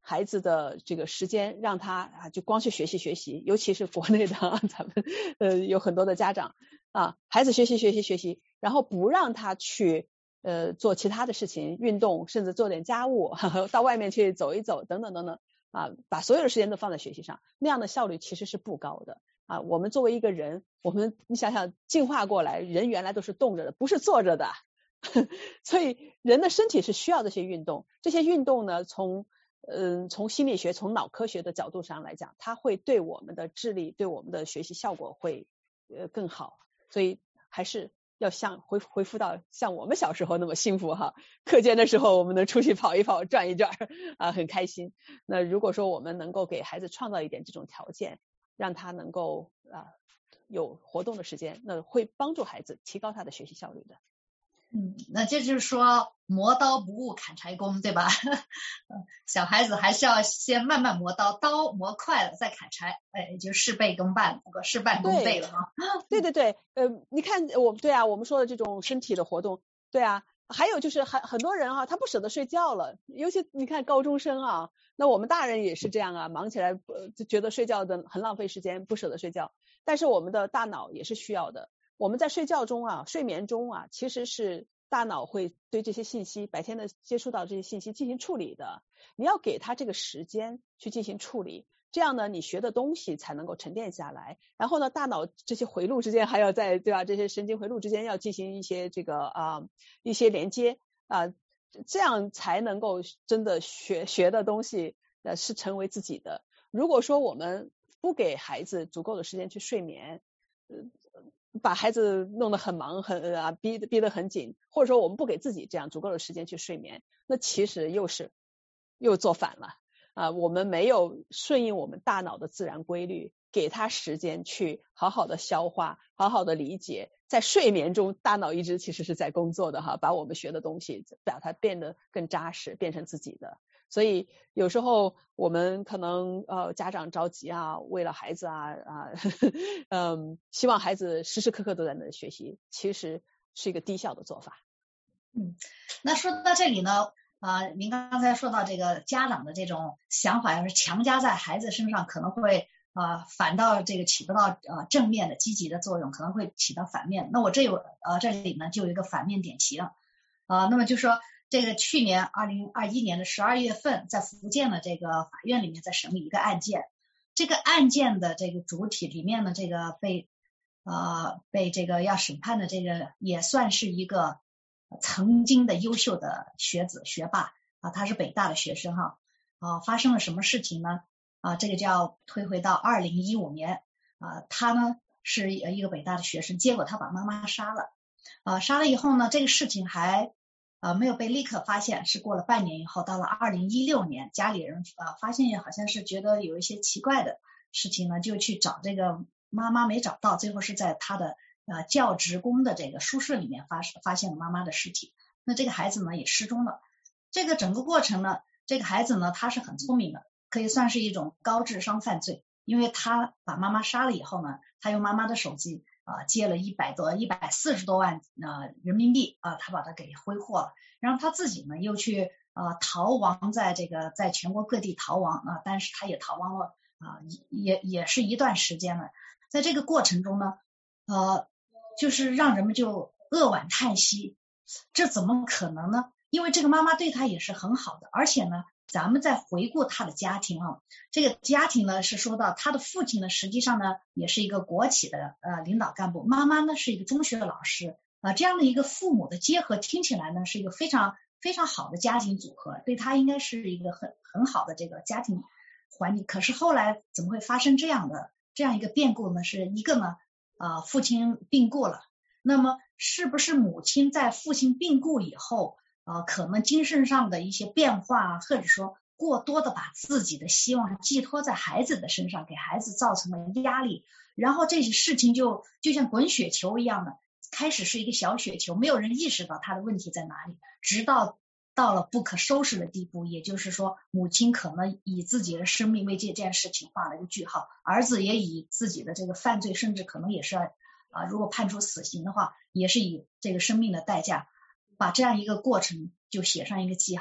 孩子的这个时间，让他啊就光去学习学习，尤其是国内的啊咱们呃有很多的家长啊，孩子学习学习学习，然后不让他去呃做其他的事情，运动，甚至做点家务，呵呵到外面去走一走等等等等啊，把所有的时间都放在学习上，那样的效率其实是不高的啊。我们作为一个人，我们你想想进化过来，人原来都是动着的，不是坐着的，所以人的身体是需要这些运动，这些运动呢，从嗯、呃，从心理学、从脑科学的角度上来讲，它会对我们的智力、对我们的学习效果会呃更好，所以还是要像回恢复到像我们小时候那么幸福哈。课间的时候我们能出去跑一跑、转一转啊，很开心。那如果说我们能够给孩子创造一点这种条件，让他能够啊有活动的时间，那会帮助孩子提高他的学习效率的。 嗯，那这就是说磨刀不误砍柴工，对吧？小孩子还是要先慢慢磨刀，刀磨快了再砍柴，哎，就事倍功半，不过事半功倍了哈。 对对对，呃，你看我对啊，我们说的这种身体的活动，对啊，还有就是很很多人啊，他不舍得睡觉了，尤其你看高中生啊，那我们大人也是这样啊，忙起来呃就觉得睡觉的很浪费时间，不舍得睡觉，但是我们的大脑也是需要的。我们在睡觉中啊，睡眠中啊，其实是大脑会对这些信息，白天的接触到这些信息进行处理的。你要给他这个时间去进行处理，这样呢，你学的东西才能够沉淀下来。然后呢，大脑这些回路之间还要在对吧？这些神经回路之间要进行一些这个啊、呃、一些连接啊、呃，这样才能够真的学学的东西呃是成为自己的。如果说我们不给孩子足够的时间去睡眠，呃。把孩子弄得很忙很啊逼逼得很紧，或者说我们不给自己这样足够的时间去睡眠，那其实又是又做反了啊！我们没有顺应我们大脑的自然规律，给他时间去好好的消化，好好的理解，在睡眠中大脑一直其实是在工作的哈，把我们学的东西把它变得更扎实，变成自己的。所以有时候我们可能呃家长着急啊，为了孩子啊啊，嗯，希望孩子时时刻刻都在那学习，其实是一个低效的做法。 嗯，那说到这里呢，啊、呃，您刚才说到这个家长的这种想法，要是强加在孩子身上，可能会啊、呃、反倒这个起不到呃正面的积极的作用，可能会起到反面。那我这有呃这里呢就有一个反面典型啊、呃，那么就说。这个去年二零二一年的十二月份，在福建的这个法院里面在审理一个案件，这个案件的这个主体里面呢，这个被呃被这个要审判的这个也算是一个曾经的优秀的学子学霸啊，他是北大的学生哈啊，发生了什么事情呢？啊，这个就要推回到二零一五年啊，他呢是一个北大的学生，结果他把妈妈杀了啊，杀了以后呢，这个事情还。呃，没有被立刻发现，是过了半年以后，到了二零一六年，家里人呃发现好像是觉得有一些奇怪的事情呢，就去找这个妈妈，没找到，最后是在他的呃教职工的这个宿舍里面发发现了妈妈的尸体。那这个孩子呢也失踪了。这个整个过程呢，这个孩子呢他是很聪明的，可以算是一种高智商犯罪，因为他把妈妈杀了以后呢，他用妈妈的手机。啊，借了一百多、一百四十多万呃人民币啊，他把它给挥霍了，然后他自己呢又去呃逃亡在这个在全国各地逃亡啊，但是他也逃亡了啊，也也是一段时间了，在这个过程中呢，呃，就是让人们就扼腕叹息，这怎么可能呢？因为这个妈妈对他也是很好的，而且呢。咱们再回顾他的家庭啊，这个家庭呢是说到他的父亲呢，实际上呢也是一个国企的呃领导干部，妈妈呢是一个中学的老师啊、呃，这样的一个父母的结合，听起来呢是一个非常非常好的家庭组合，对他应该是一个很很好的这个家庭环境。可是后来怎么会发生这样的这样一个变故呢？是一个呢啊、呃、父亲病故了，那么是不是母亲在父亲病故以后？呃，可能精神上的一些变化，或者说过多的把自己的希望寄托在孩子的身上，给孩子造成了压力，然后这些事情就就像滚雪球一样的，开始是一个小雪球，没有人意识到他的问题在哪里，直到到了不可收拾的地步，也就是说，母亲可能以自己的生命为这件事情画了一个句号，儿子也以自己的这个犯罪，甚至可能也是啊、呃，如果判处死刑的话，也是以这个生命的代价。把这样一个过程就写上一个记号，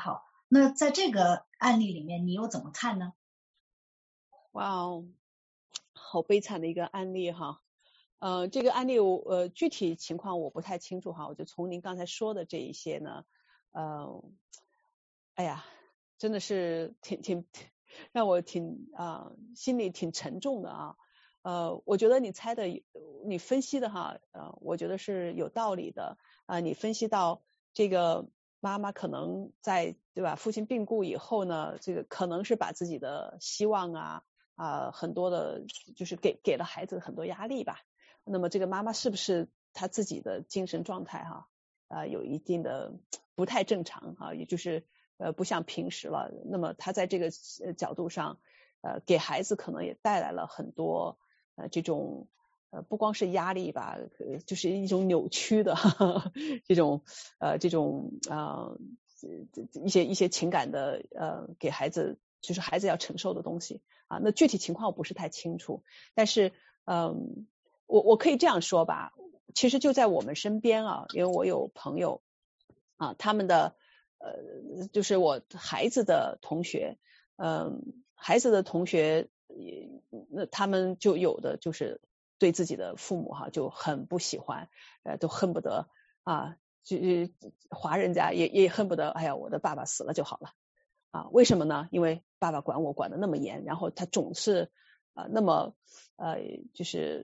那在这个案例里面，你又怎么看呢？ 哇哦，好悲惨的一个案例哈。呃，这个案例我呃具体情况我不太清楚哈，我就从您刚才说的这一些呢，呃，哎呀，真的是挺挺让我挺啊、呃、心里挺沉重的啊。呃，我觉得你猜的，你分析的哈，呃，我觉得是有道理的啊、呃。你分析到这个妈妈可能在对吧，父亲病故以后呢，这个可能是把自己的希望啊啊、呃、很多的，就是给给了孩子很多压力吧。那么这个妈妈是不是她自己的精神状态哈啊、呃、有一定的不太正常哈、啊，也就是呃不像平时了。那么她在这个角度上，呃给孩子可能也带来了很多呃这种呃不光是压力吧，呃、就是一种扭曲的呵呵这种呃这种啊、呃、一些一些情感的呃给孩子就是孩子要承受的东西啊。那具体情况我不是太清楚，但是嗯。呃我我可以这样说吧，其实就在我们身边啊，因为我有朋友啊，他们的呃，就是我孩子的同学，嗯，孩子的同学，那他们就有的就是对自己的父母哈就很不喜欢，呃，都恨不得啊，就华人家也也恨不得，哎呀，我的爸爸死了就好了啊？为什么呢？因为爸爸管我管得那么严，然后他总是呃那么呃就是。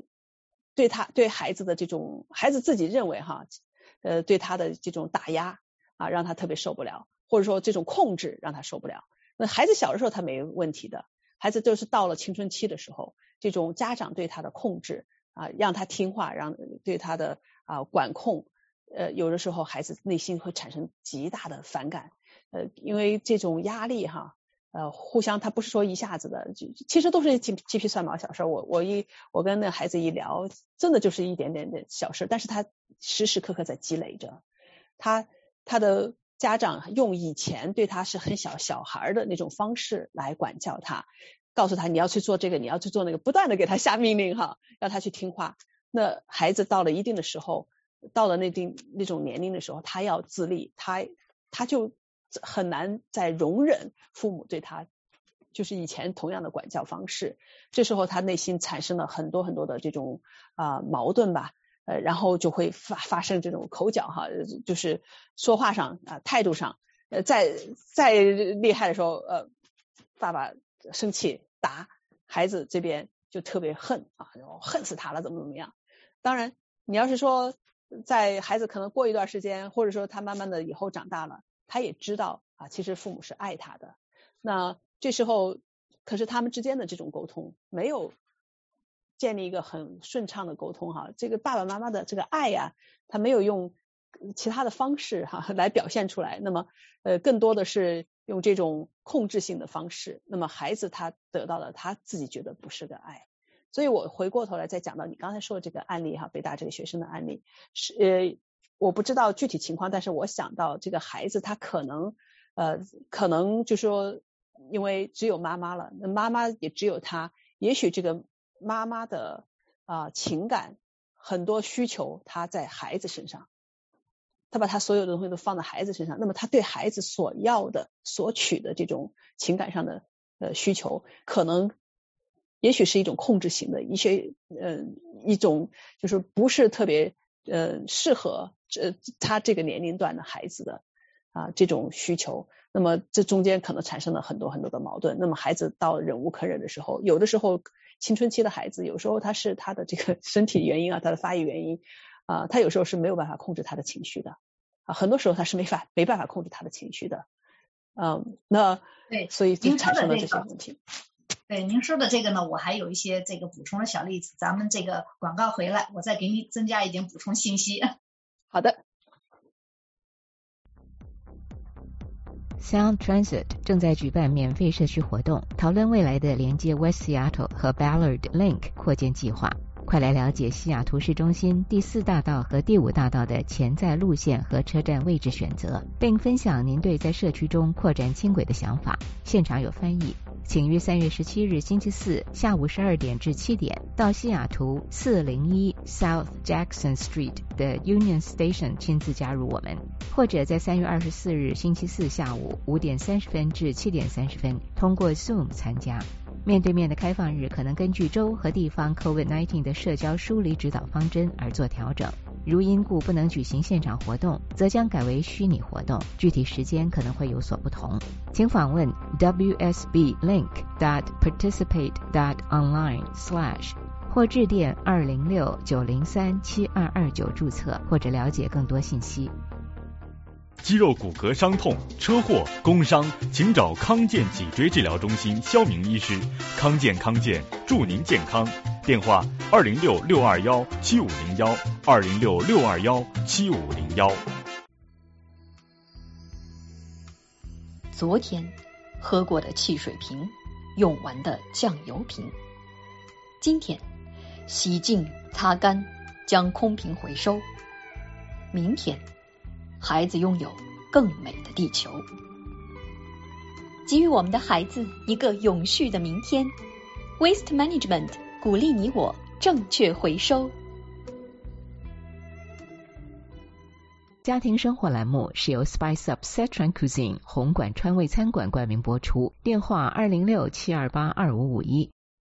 对他对孩子的这种孩子自己认为哈呃对他的这种打压啊让他特别受不了，或者说这种控制让他受不了。那孩子小的时候他没问题的，孩子就是到了青春期的时候，这种家长对他的控制啊让他听话，让对他的啊管控，呃有的时候孩子内心会产生极大的反感，呃因为这种压力哈呃，互相他不是说一下子的，其实都是鸡鸡皮蒜毛小事。我我一我跟那孩子一聊，真的就是一点点的小事，但是他时时刻刻在积累着。他他的家长用以前对他是很小小孩的那种方式来管教他，告诉他你要去做这个，你要去做那个，不断的给他下命令哈，让他去听话。那孩子到了一定的时候，到了那定那种年龄的时候，他要自立，他他就。很难再容忍父母对他就是以前同样的管教方式，这时候他内心产生了很多很多的这种啊、呃、矛盾吧，呃然后就会发发生这种口角哈，就是说话上啊、呃、态度上，呃再再厉害的时候，呃爸爸生气打孩子这边就特别恨啊，恨死他了怎么怎么样。当然你要是说在孩子可能过一段时间，或者说他慢慢的以后长大了。他也知道啊，其实父母是爱他的。那这时候，可是他们之间的这种沟通没有建立一个很顺畅的沟通哈。这个爸爸妈妈的这个爱呀、啊，他没有用其他的方式哈来表现出来。那么，呃，更多的是用这种控制性的方式。那么孩子他得到了他自己觉得不是个爱。所以我回过头来再讲到你刚才说的这个案例哈，北大这个学生的案例是呃。我不知道具体情况，但是我想到这个孩子他可能呃可能就说因为只有妈妈了，那妈妈也只有他，也许这个妈妈的啊、呃、情感很多需求他在孩子身上，他把他所有的东西都放在孩子身上，那么他对孩子所要的索取的这种情感上的呃需求，可能也许是一种控制型的一些呃一种就是不是特别呃适合呃他这个年龄段的孩子的啊这种需求，那么这中间可能产生了很多很多的矛盾。那么孩子到忍无可忍的时候，有的时候青春期的孩子有时候他是他的这个身体原因啊，他的发育原因啊，他有时候是没有办法控制他的情绪的啊，很多时候他是没法没办法控制他的情绪的。嗯，那对， 所以就产生了这些问题。 对您说的这个呢，我还有一些这个补充的小例子，咱们这个广告回来，我再给你增加一点补充信息。 好的。 Sound Transit 正在举办免费社区活动，讨论未来的连接 West Seattle 和 Ballard Link 扩建计划。快来了解西雅图市中心第四大道和第五大道的潜在路线和车站位置选择，并分享您对在社区中扩展轻轨的想法。现场有翻译。 请于三月十七日星期四下午十二点至七点到西雅图四零一 South Jackson Street 的 Union Station 亲自加入我们，或者在三月二十四日星期四下午五点三十分至七点三十分通过 Zoom 参加。面对面的开放日可能根据州和地方 COVID 十九 的社交疏离指导方针而做调整，如因故不能举行现场活动，则将改为虚拟活动，具体时间可能会有所不同。请访问 w s b link dot participate dot online slash 或致电二零六九零三七二二九注册，或者了解更多信息。 肌肉骨骼伤痛、车祸、工伤，请找康健脊椎治疗中心肖明医师。康健康健，祝您健康。电话二零六六二幺七五零幺二零六六二幺七五零幺。 昨天喝过的汽水瓶，用完的酱油瓶，今天洗净擦干，将空瓶回收。明天孩子拥有更美的地球， 给予我们的孩子一个永续的明天。 Waste Management 鼓励你我正确回收。 家庭生活栏目是由 Spice Up Sichuan Cuisine 红馆川味餐馆冠名播出，电话二零六七二八二五五一。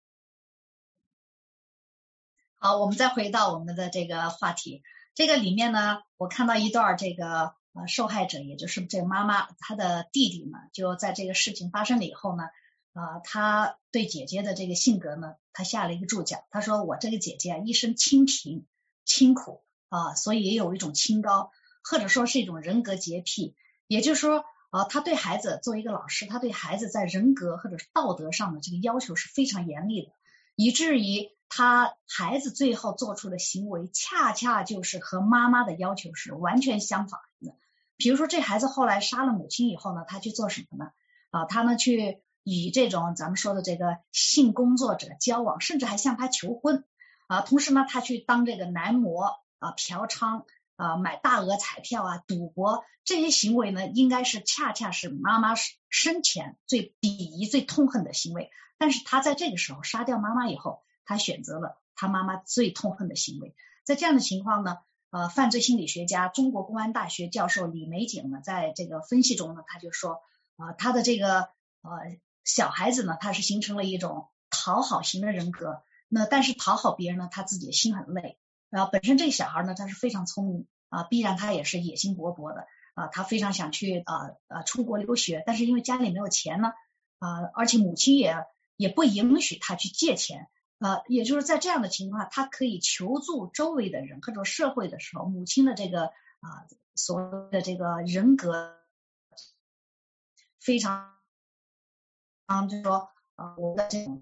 好，我们再回到我们的这个话题。这个里面呢，我看到一段这个呃受害者，也就是这个妈妈，她的弟弟呢，就在这个事情发生了以后呢，呃，他对姐姐的这个性格呢，他下了一个注脚，他说我这个姐姐啊，一生清贫清苦啊、呃，所以也有一种清高，或者说是一种人格洁癖，也就是说，呃，他对孩子作为一个老师，他对孩子在人格或者是道德上的这个要求是非常严厉的，以至于他孩子最后做出的行为恰恰就是和妈妈的要求是完全相反的。比如说这孩子后来杀了母亲以后呢，他去做什么呢？啊，他呢去与这种咱们说的这个性工作者交往，甚至还向他求婚啊。同时呢，他去当这个男模啊、嫖娼啊、买大额彩票啊、赌博，这些行为呢，应该是恰恰是妈妈生前最鄙夷、最痛恨的行为。但是他在这个时候杀掉妈妈以后，他选择了他妈妈最痛恨的行为。在这样的情况呢，呃，犯罪心理学家、中国公安大学教授李玫瑾呢，在这个分析中呢，他就说，呃，他的这个呃小孩子呢，他是形成了一种讨好型的人格。那但是讨好别人呢，他自己的心很累。然后本身这个小孩呢，他是非常聪明啊、呃，必然他也是野心勃勃的啊、呃，他非常想去啊啊、呃、出国留学，但是因为家里没有钱呢，啊、呃，而且母亲也也不允许他去借钱。呃，也就是在这样的情况，他可以求助周围的人或者社会的时候，母亲的这个啊、呃、所谓的这个人格非常，啊，就是说呃我的这种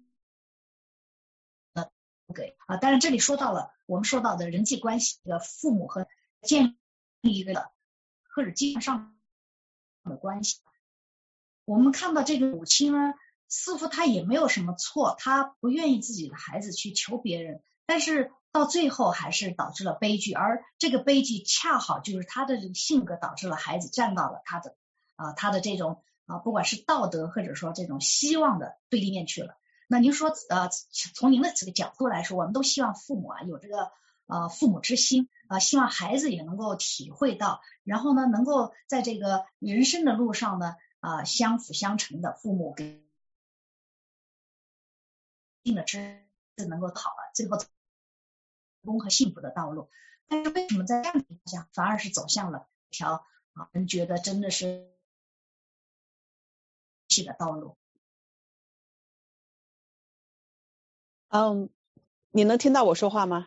呃给啊，当然这里说到了我们说到的人际关系的父母和建立一个或者基本上的关系，我们看到这个母亲呢，似乎他也没有什么错，他不愿意自己的孩子去求别人，但是到最后还是导致了悲剧，而这个悲剧恰好就是他的这个性格导致了孩子站到了他的啊、呃、他的这种啊、呃、不管是道德或者说这种希望的对立面去了。那您说呃从您的这个角度来说，我们都希望父母啊有这个呃父母之心啊、呃，希望孩子也能够体会到，然后呢能够在这个人生的路上呢啊、呃、相辅相成的，父母给定的知识能够好了，最后成功和幸福的道路。但是为什么在这样的情况下，反而是走向了一条啊人觉得真的是气的道路？ 嗯，你能听到我说话吗？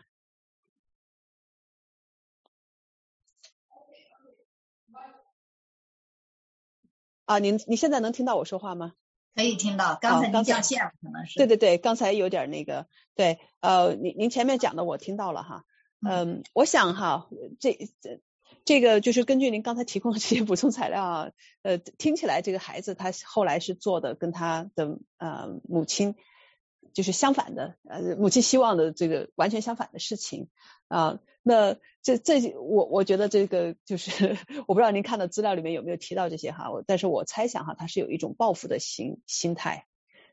啊，您你现在能听到我说话吗？ 可以听到，刚才您掉线了，可能是。 对对对，刚才有点那个，对，呃，您您前面讲的我听到了哈，嗯，嗯我想哈，这这这个就是根据您刚才提供的这些补充材料啊，呃，听起来这个孩子他后来是做的跟他的呃母亲就是相反的，呃，母亲希望的这个完全相反的事情啊、呃。那这这我我觉得这个就是我不知道您看的资料里面有没有提到这些哈，但是我猜想哈，他是有一种报复的心心态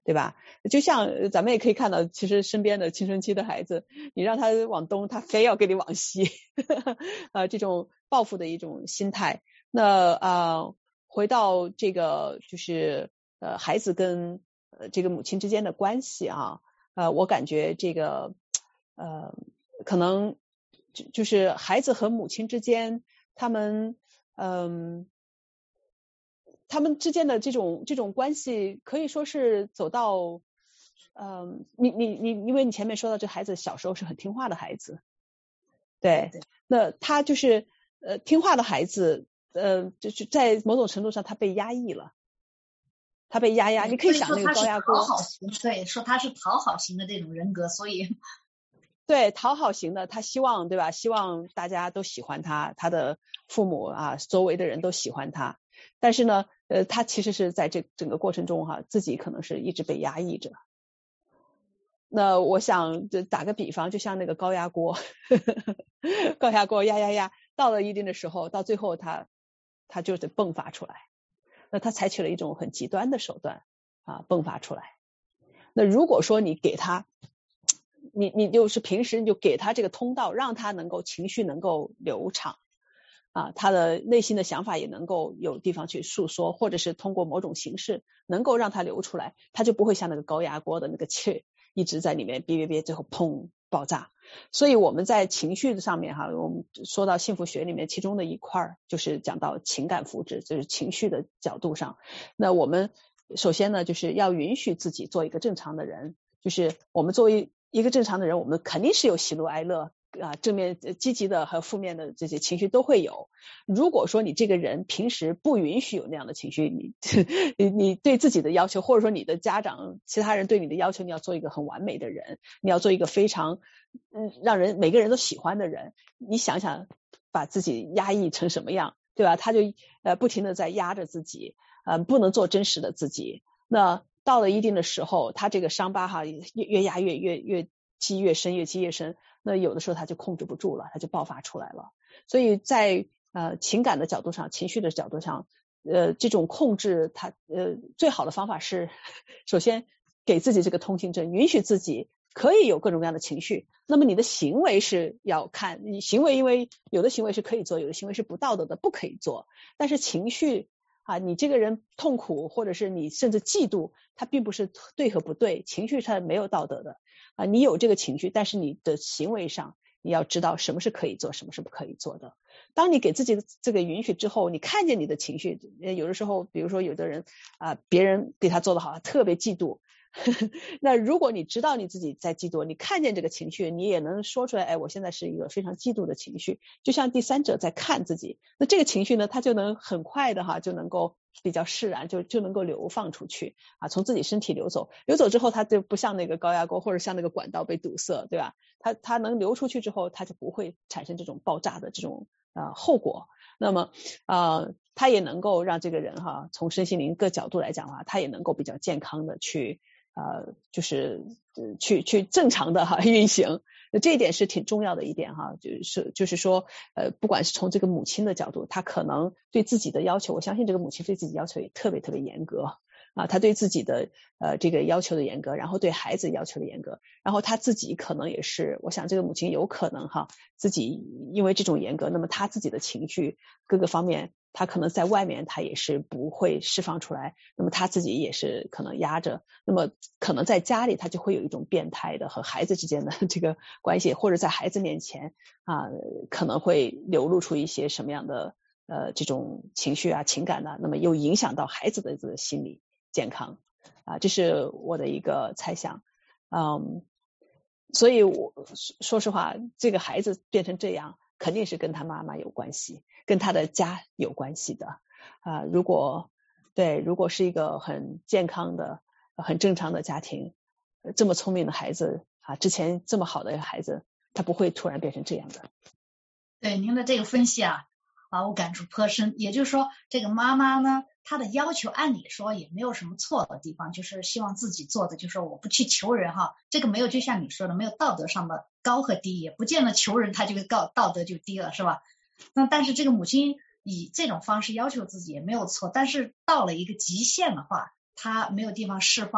对吧？就像咱们也可以看到，其实身边的青春期的孩子，你让他往东，他非要跟你往西，呃，这种报复的一种心态。那呃，回到这个就是呃孩子跟呃这个母亲之间的关系啊，呃，我感觉这个呃可能就就是孩子和母亲之间，他们嗯。呃他们之间的这种这种关系可以说是走到，嗯，你你你，因为你前面说到这孩子小时候是很听话的孩子，对，那他就是呃听话的孩子，呃就是在某种程度上他被压抑了，他被压压，你可以想那个高压锅， 讨好型，对，说他是讨好型的这种人格，所以对讨好型的，他希望对吧？希望大家都喜欢他，他的父母啊，周围的人都喜欢他。但是呢，呃，他其实是在这整个过程中哈，自己可能是一直被压抑着。那我想打个比方，就像那个高压锅，呵呵高压锅压压压，到了一定的时候，到最后他他就得迸发出来。那他采取了一种很极端的手段啊，迸发出来。那如果说你给他，你你就是平时你就给他这个通道，让他能够情绪能够流畅。啊，他的内心的想法也能够有地方去诉说，或者是通过某种形式能够让他流出来，他就不会像那个高压锅的那个气一直在里面憋憋憋，最后砰爆炸。所以我们在情绪上面哈，我们说到幸福学里面，其中的一块就是讲到情感福祉，就是情绪的角度上。那我们首先呢，就是要允许自己做一个正常的人，就是我们作为一个正常的人，我们肯定是有喜怒哀乐。啊，正面积极的和负面的这些情绪都会有。如果说你这个人平时不允许有那样的情绪，你你你对自己的要求，或者说你的家长、其他人对你的要求，你要做一个很完美的人，你要做一个非常嗯让人每个人都喜欢的人。你想想，把自己压抑成什么样，对吧？他就呃不停的在压着自己，呃不能做真实的自己。那到了一定的时候，他这个伤疤哈越越压越越越积越深，越积越深。那有的时候他就控制不住了，他就爆发出来了。所以在呃情感的角度上，情绪的角度上，呃这种控制它呃最好的方法是，首先给自己这个通行证，允许自己可以有各种各样的情绪。那么你的行为是要看，你行为因为有的行为是可以做，有的行为是不道德的，不可以做。但是情绪啊，你这个人痛苦，或者是你甚至嫉妒，它并不是对和不对，情绪它没有道德的。啊，你有这个情绪，但是你的行为上你要知道什么是可以做，什么是不可以做的。当你给自己这个允许之后，你看见你的情绪，有的时候比如说有的人啊，别人给他做得好，他特别嫉妒呵呵，那如果你知道你自己在嫉妒，你看见这个情绪，你也能说出来，哎，我现在是一个非常嫉妒的情绪，就像第三者在看自己，那这个情绪呢，他就能很快的哈就能够比较释然，就就能够流放出去啊，从自己身体流走，流走之后，它就不像那个高压锅或者像那个管道被堵塞，对吧？它它能流出去之后，它就不会产生这种爆炸的这种呃后果。那么呃，它也能够让这个人哈，从身心灵各角度来讲的话，他也能够比较健康的去呃，就是呃去去正常的哈运行。这一点是挺重要的一点哈，就是就是说，呃，不管是从这个母亲的角度，她可能对自己的要求，我相信这个母亲对自己要求也特别特别严格啊，她对自己的呃这个要求的严格，然后对孩子要求的严格，然后她自己可能也是，我想这个母亲有可能哈，自己因为这种严格，那么她自己的情绪各个方面，她可能在外面她也是不会释放出来，那么她自己也是可能压着，那么可能在家里她就会有一种变态的和孩子之间的这个关系，或者在孩子面前啊，可能会流露出一些什么样的呃这种情绪啊情感呢、啊，那么又影响到孩子的这个心理健康啊，这是我的一个猜想。嗯，所以我说实话，这个孩子变成这样肯定是跟他妈妈有关系，跟他的家有关系的啊。如果对如果是一个很健康的很正常的家庭，这么聪明的孩子啊，之前这么好的孩子，他不会突然变成这样的。 对您的这个分析啊啊，我感触颇深。也就是说，这个妈妈呢，她的要求按理说也没有什么错的地方，就是希望自己做的，就是我不去求人哈，这个没有，就像你说的，没有道德上的高和低，也不见得求人他这个道道德就低了，是吧？那但是这个母亲以这种方式要求自己也没有错，但是到了一个极限的话，她没有地方释放，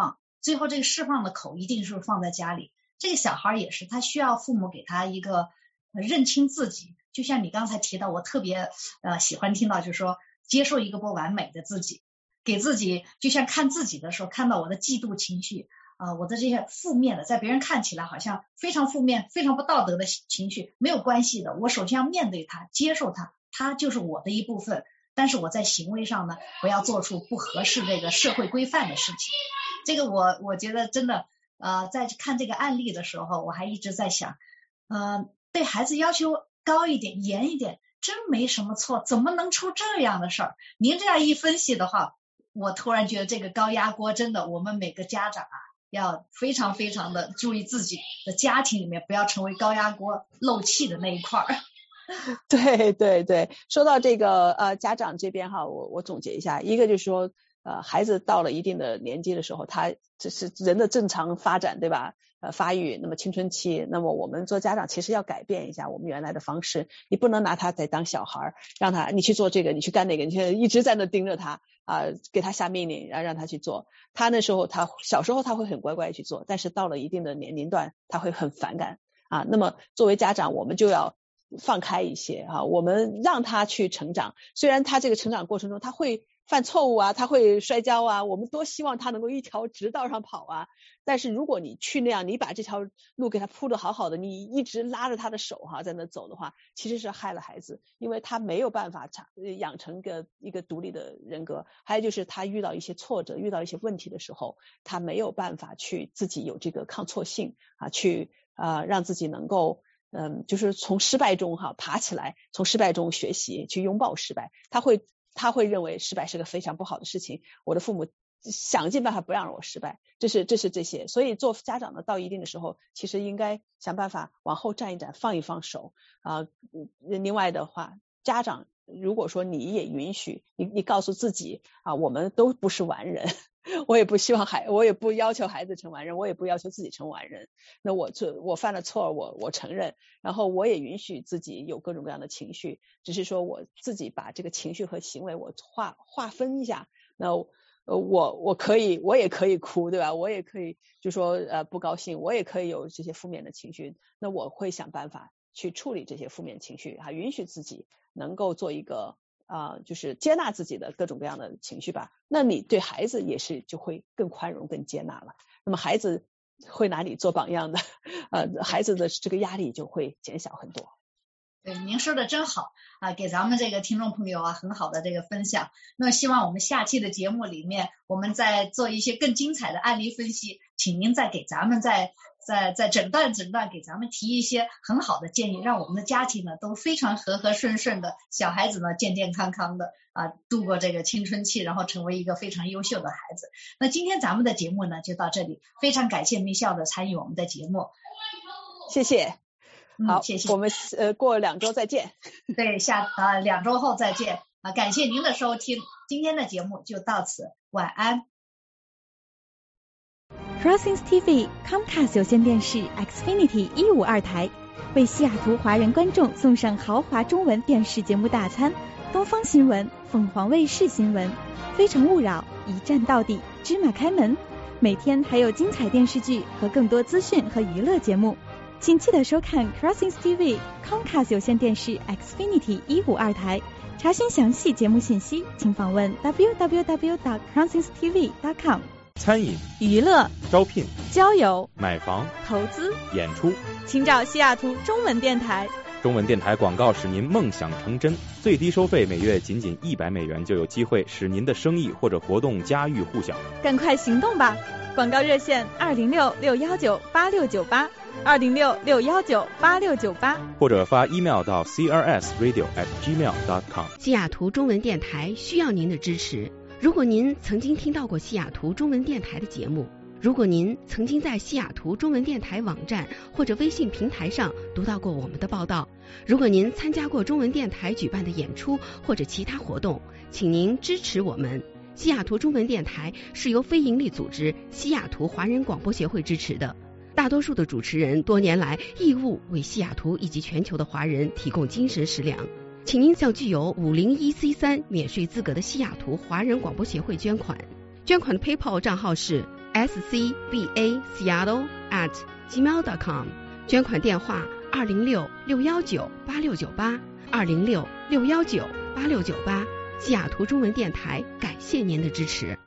最后这个释放的口一定是放在家里。这个小孩也是，他需要父母给他一个认清自己，就像你刚才提到，我特别呃喜欢听到，就是说接受一个不完美的自己，给自己就像看自己的时候，看到我的嫉妒情绪啊、呃，我的这些负面的，在别人看起来好像非常负面、非常不道德的情绪，没有关系的，我首先要面对它，接受它，它就是我的一部分。但是我在行为上呢，不要做出不合适这个社会规范的事情。这个我我觉得真的。呃，在看这个案例的时候，我还一直在想，呃，对孩子要求高一点、严一点，真没什么错，怎么能出这样的事儿？您这样一分析的话，我突然觉得这个高压锅真的，我们每个家长啊，要非常非常的注意自己的家庭里面不要成为高压锅漏气的那一块儿。 对对对，说到这个呃家长这边哈，我我总结一下，一个就是说。呃，孩子到了一定的年纪的时候，他这是人的正常发展，对吧？呃，发育，那么青春期，那么我们做家长其实要改变一下我们原来的方式，你不能拿他再当小孩，让他你去做这个，你去干那个，你去一直在那盯着他啊、呃，给他下命令，然后让他去做。他那时候他小时候他会很乖乖去做，但是到了一定的年龄段，他会很反感啊。那么作为家长，我们就要放开一些啊，我们让他去成长。虽然他这个成长过程中他会犯错误啊，他会摔跤啊，我们多希望他能够一条直道上跑啊。但是如果你去那样，你把这条路给他铺得好好的，你一直拉着他的手哈、啊、在那走的话，其实是害了孩子，因为他没有办法养成个一个独立的人格。还有就是他遇到一些挫折，遇到一些问题的时候，他没有办法去自己有这个抗挫性啊，去啊、呃、让自己能够嗯，就是从失败中哈、啊、爬起来，从失败中学习，去拥抱失败。他会他会认为失败是个非常不好的事情，我的父母想尽办法不让我失败，这是这是这些。所以做家长的到一定的时候，其实应该想办法往后站一站，放一放手啊、呃。另外的话，家长如果说你也允许你，你告诉自己啊，我们都不是完人，我也不希望孩，我也不要求孩子成完人，我也不要求自己成完人。那我这我犯了错，我我承认，然后我也允许自己有各种各样的情绪，只是说我自己把这个情绪和行为我划划分一下。那呃我我可以我也可以哭，对吧？我也可以就说呃不高兴，我也可以有这些负面的情绪。那我会想办法去处理这些负面情绪，啊，允许自己能够做一个啊、呃，就是接纳自己的各种各样的情绪吧。那你对孩子也是就会更宽容、更接纳了。那么孩子会拿你做榜样的，呃，孩子的这个压力就会减小很多。 对，您说的真好啊，给咱们这个听众朋友啊很好的这个分享。那希望我们下期的节目里面，我们再做一些更精彩的案例分析，请您再给咱们再再再诊断诊断，给咱们提一些很好的建议，让我们的家庭呢都非常和和顺顺的，小孩子呢健健康康的啊度过这个青春期，然后成为一个非常优秀的孩子。那今天咱们的节目呢就到这里，非常感谢Michelle的参与我们的节目， 谢谢。好， 嗯，谢谢。 我们呃过两周再见。 对，下啊两周后再见啊！感谢您的收听，今天的节目就到此，晚安。 Crossings T V Comcast 有线电视 Xfinity 一五二台为西雅图华人观众送上豪华中文电视节目大餐，东方新闻、凤凰卫视新闻、非诚勿扰、一站到底、芝麻开门，每天还有精彩电视剧和更多资讯和娱乐节目。请记得收看 Crossings T V Comcast 有线电视 Xfinity 一五二台。查询详细节目信息，请访问 w w w dot crossings t v dot com。 餐饮、 娱乐、 招聘、 交友、 买房、 投资、 演出， 请找西雅图中文电台。 中文电台广告使您梦想成真，最低收费每月仅仅一百美元，就有机会使您的生意或者活动家喻户晓。 赶快行动吧！广告热线二零六六幺九八六九八。二零六六幺九八六九八， 或者发 email 到 c r s radio at gmail dot com。 西雅图中文电台需要您的支持。如果您曾经听到过西雅图中文电台的节目，如果您曾经在西雅图中文电台网站或者微信平台上读到过我们的报道，如果您参加过中文电台举办的演出或者其他活动，请您支持我们。西雅图中文电台是由非营利组织西雅图华人广播协会支持的。大多数的主持人多年来义务为西雅图以及全球的华人提供精神食粮，请您向具有五零一 C 三免税资格的西雅图华人广播协会捐款。捐款的 PayPal 账号是 s c b a seattle at gmail dot com， 捐款电话二零六六幺九八六九八二零六六幺九八六九八。西雅图中文电台感谢您的支持。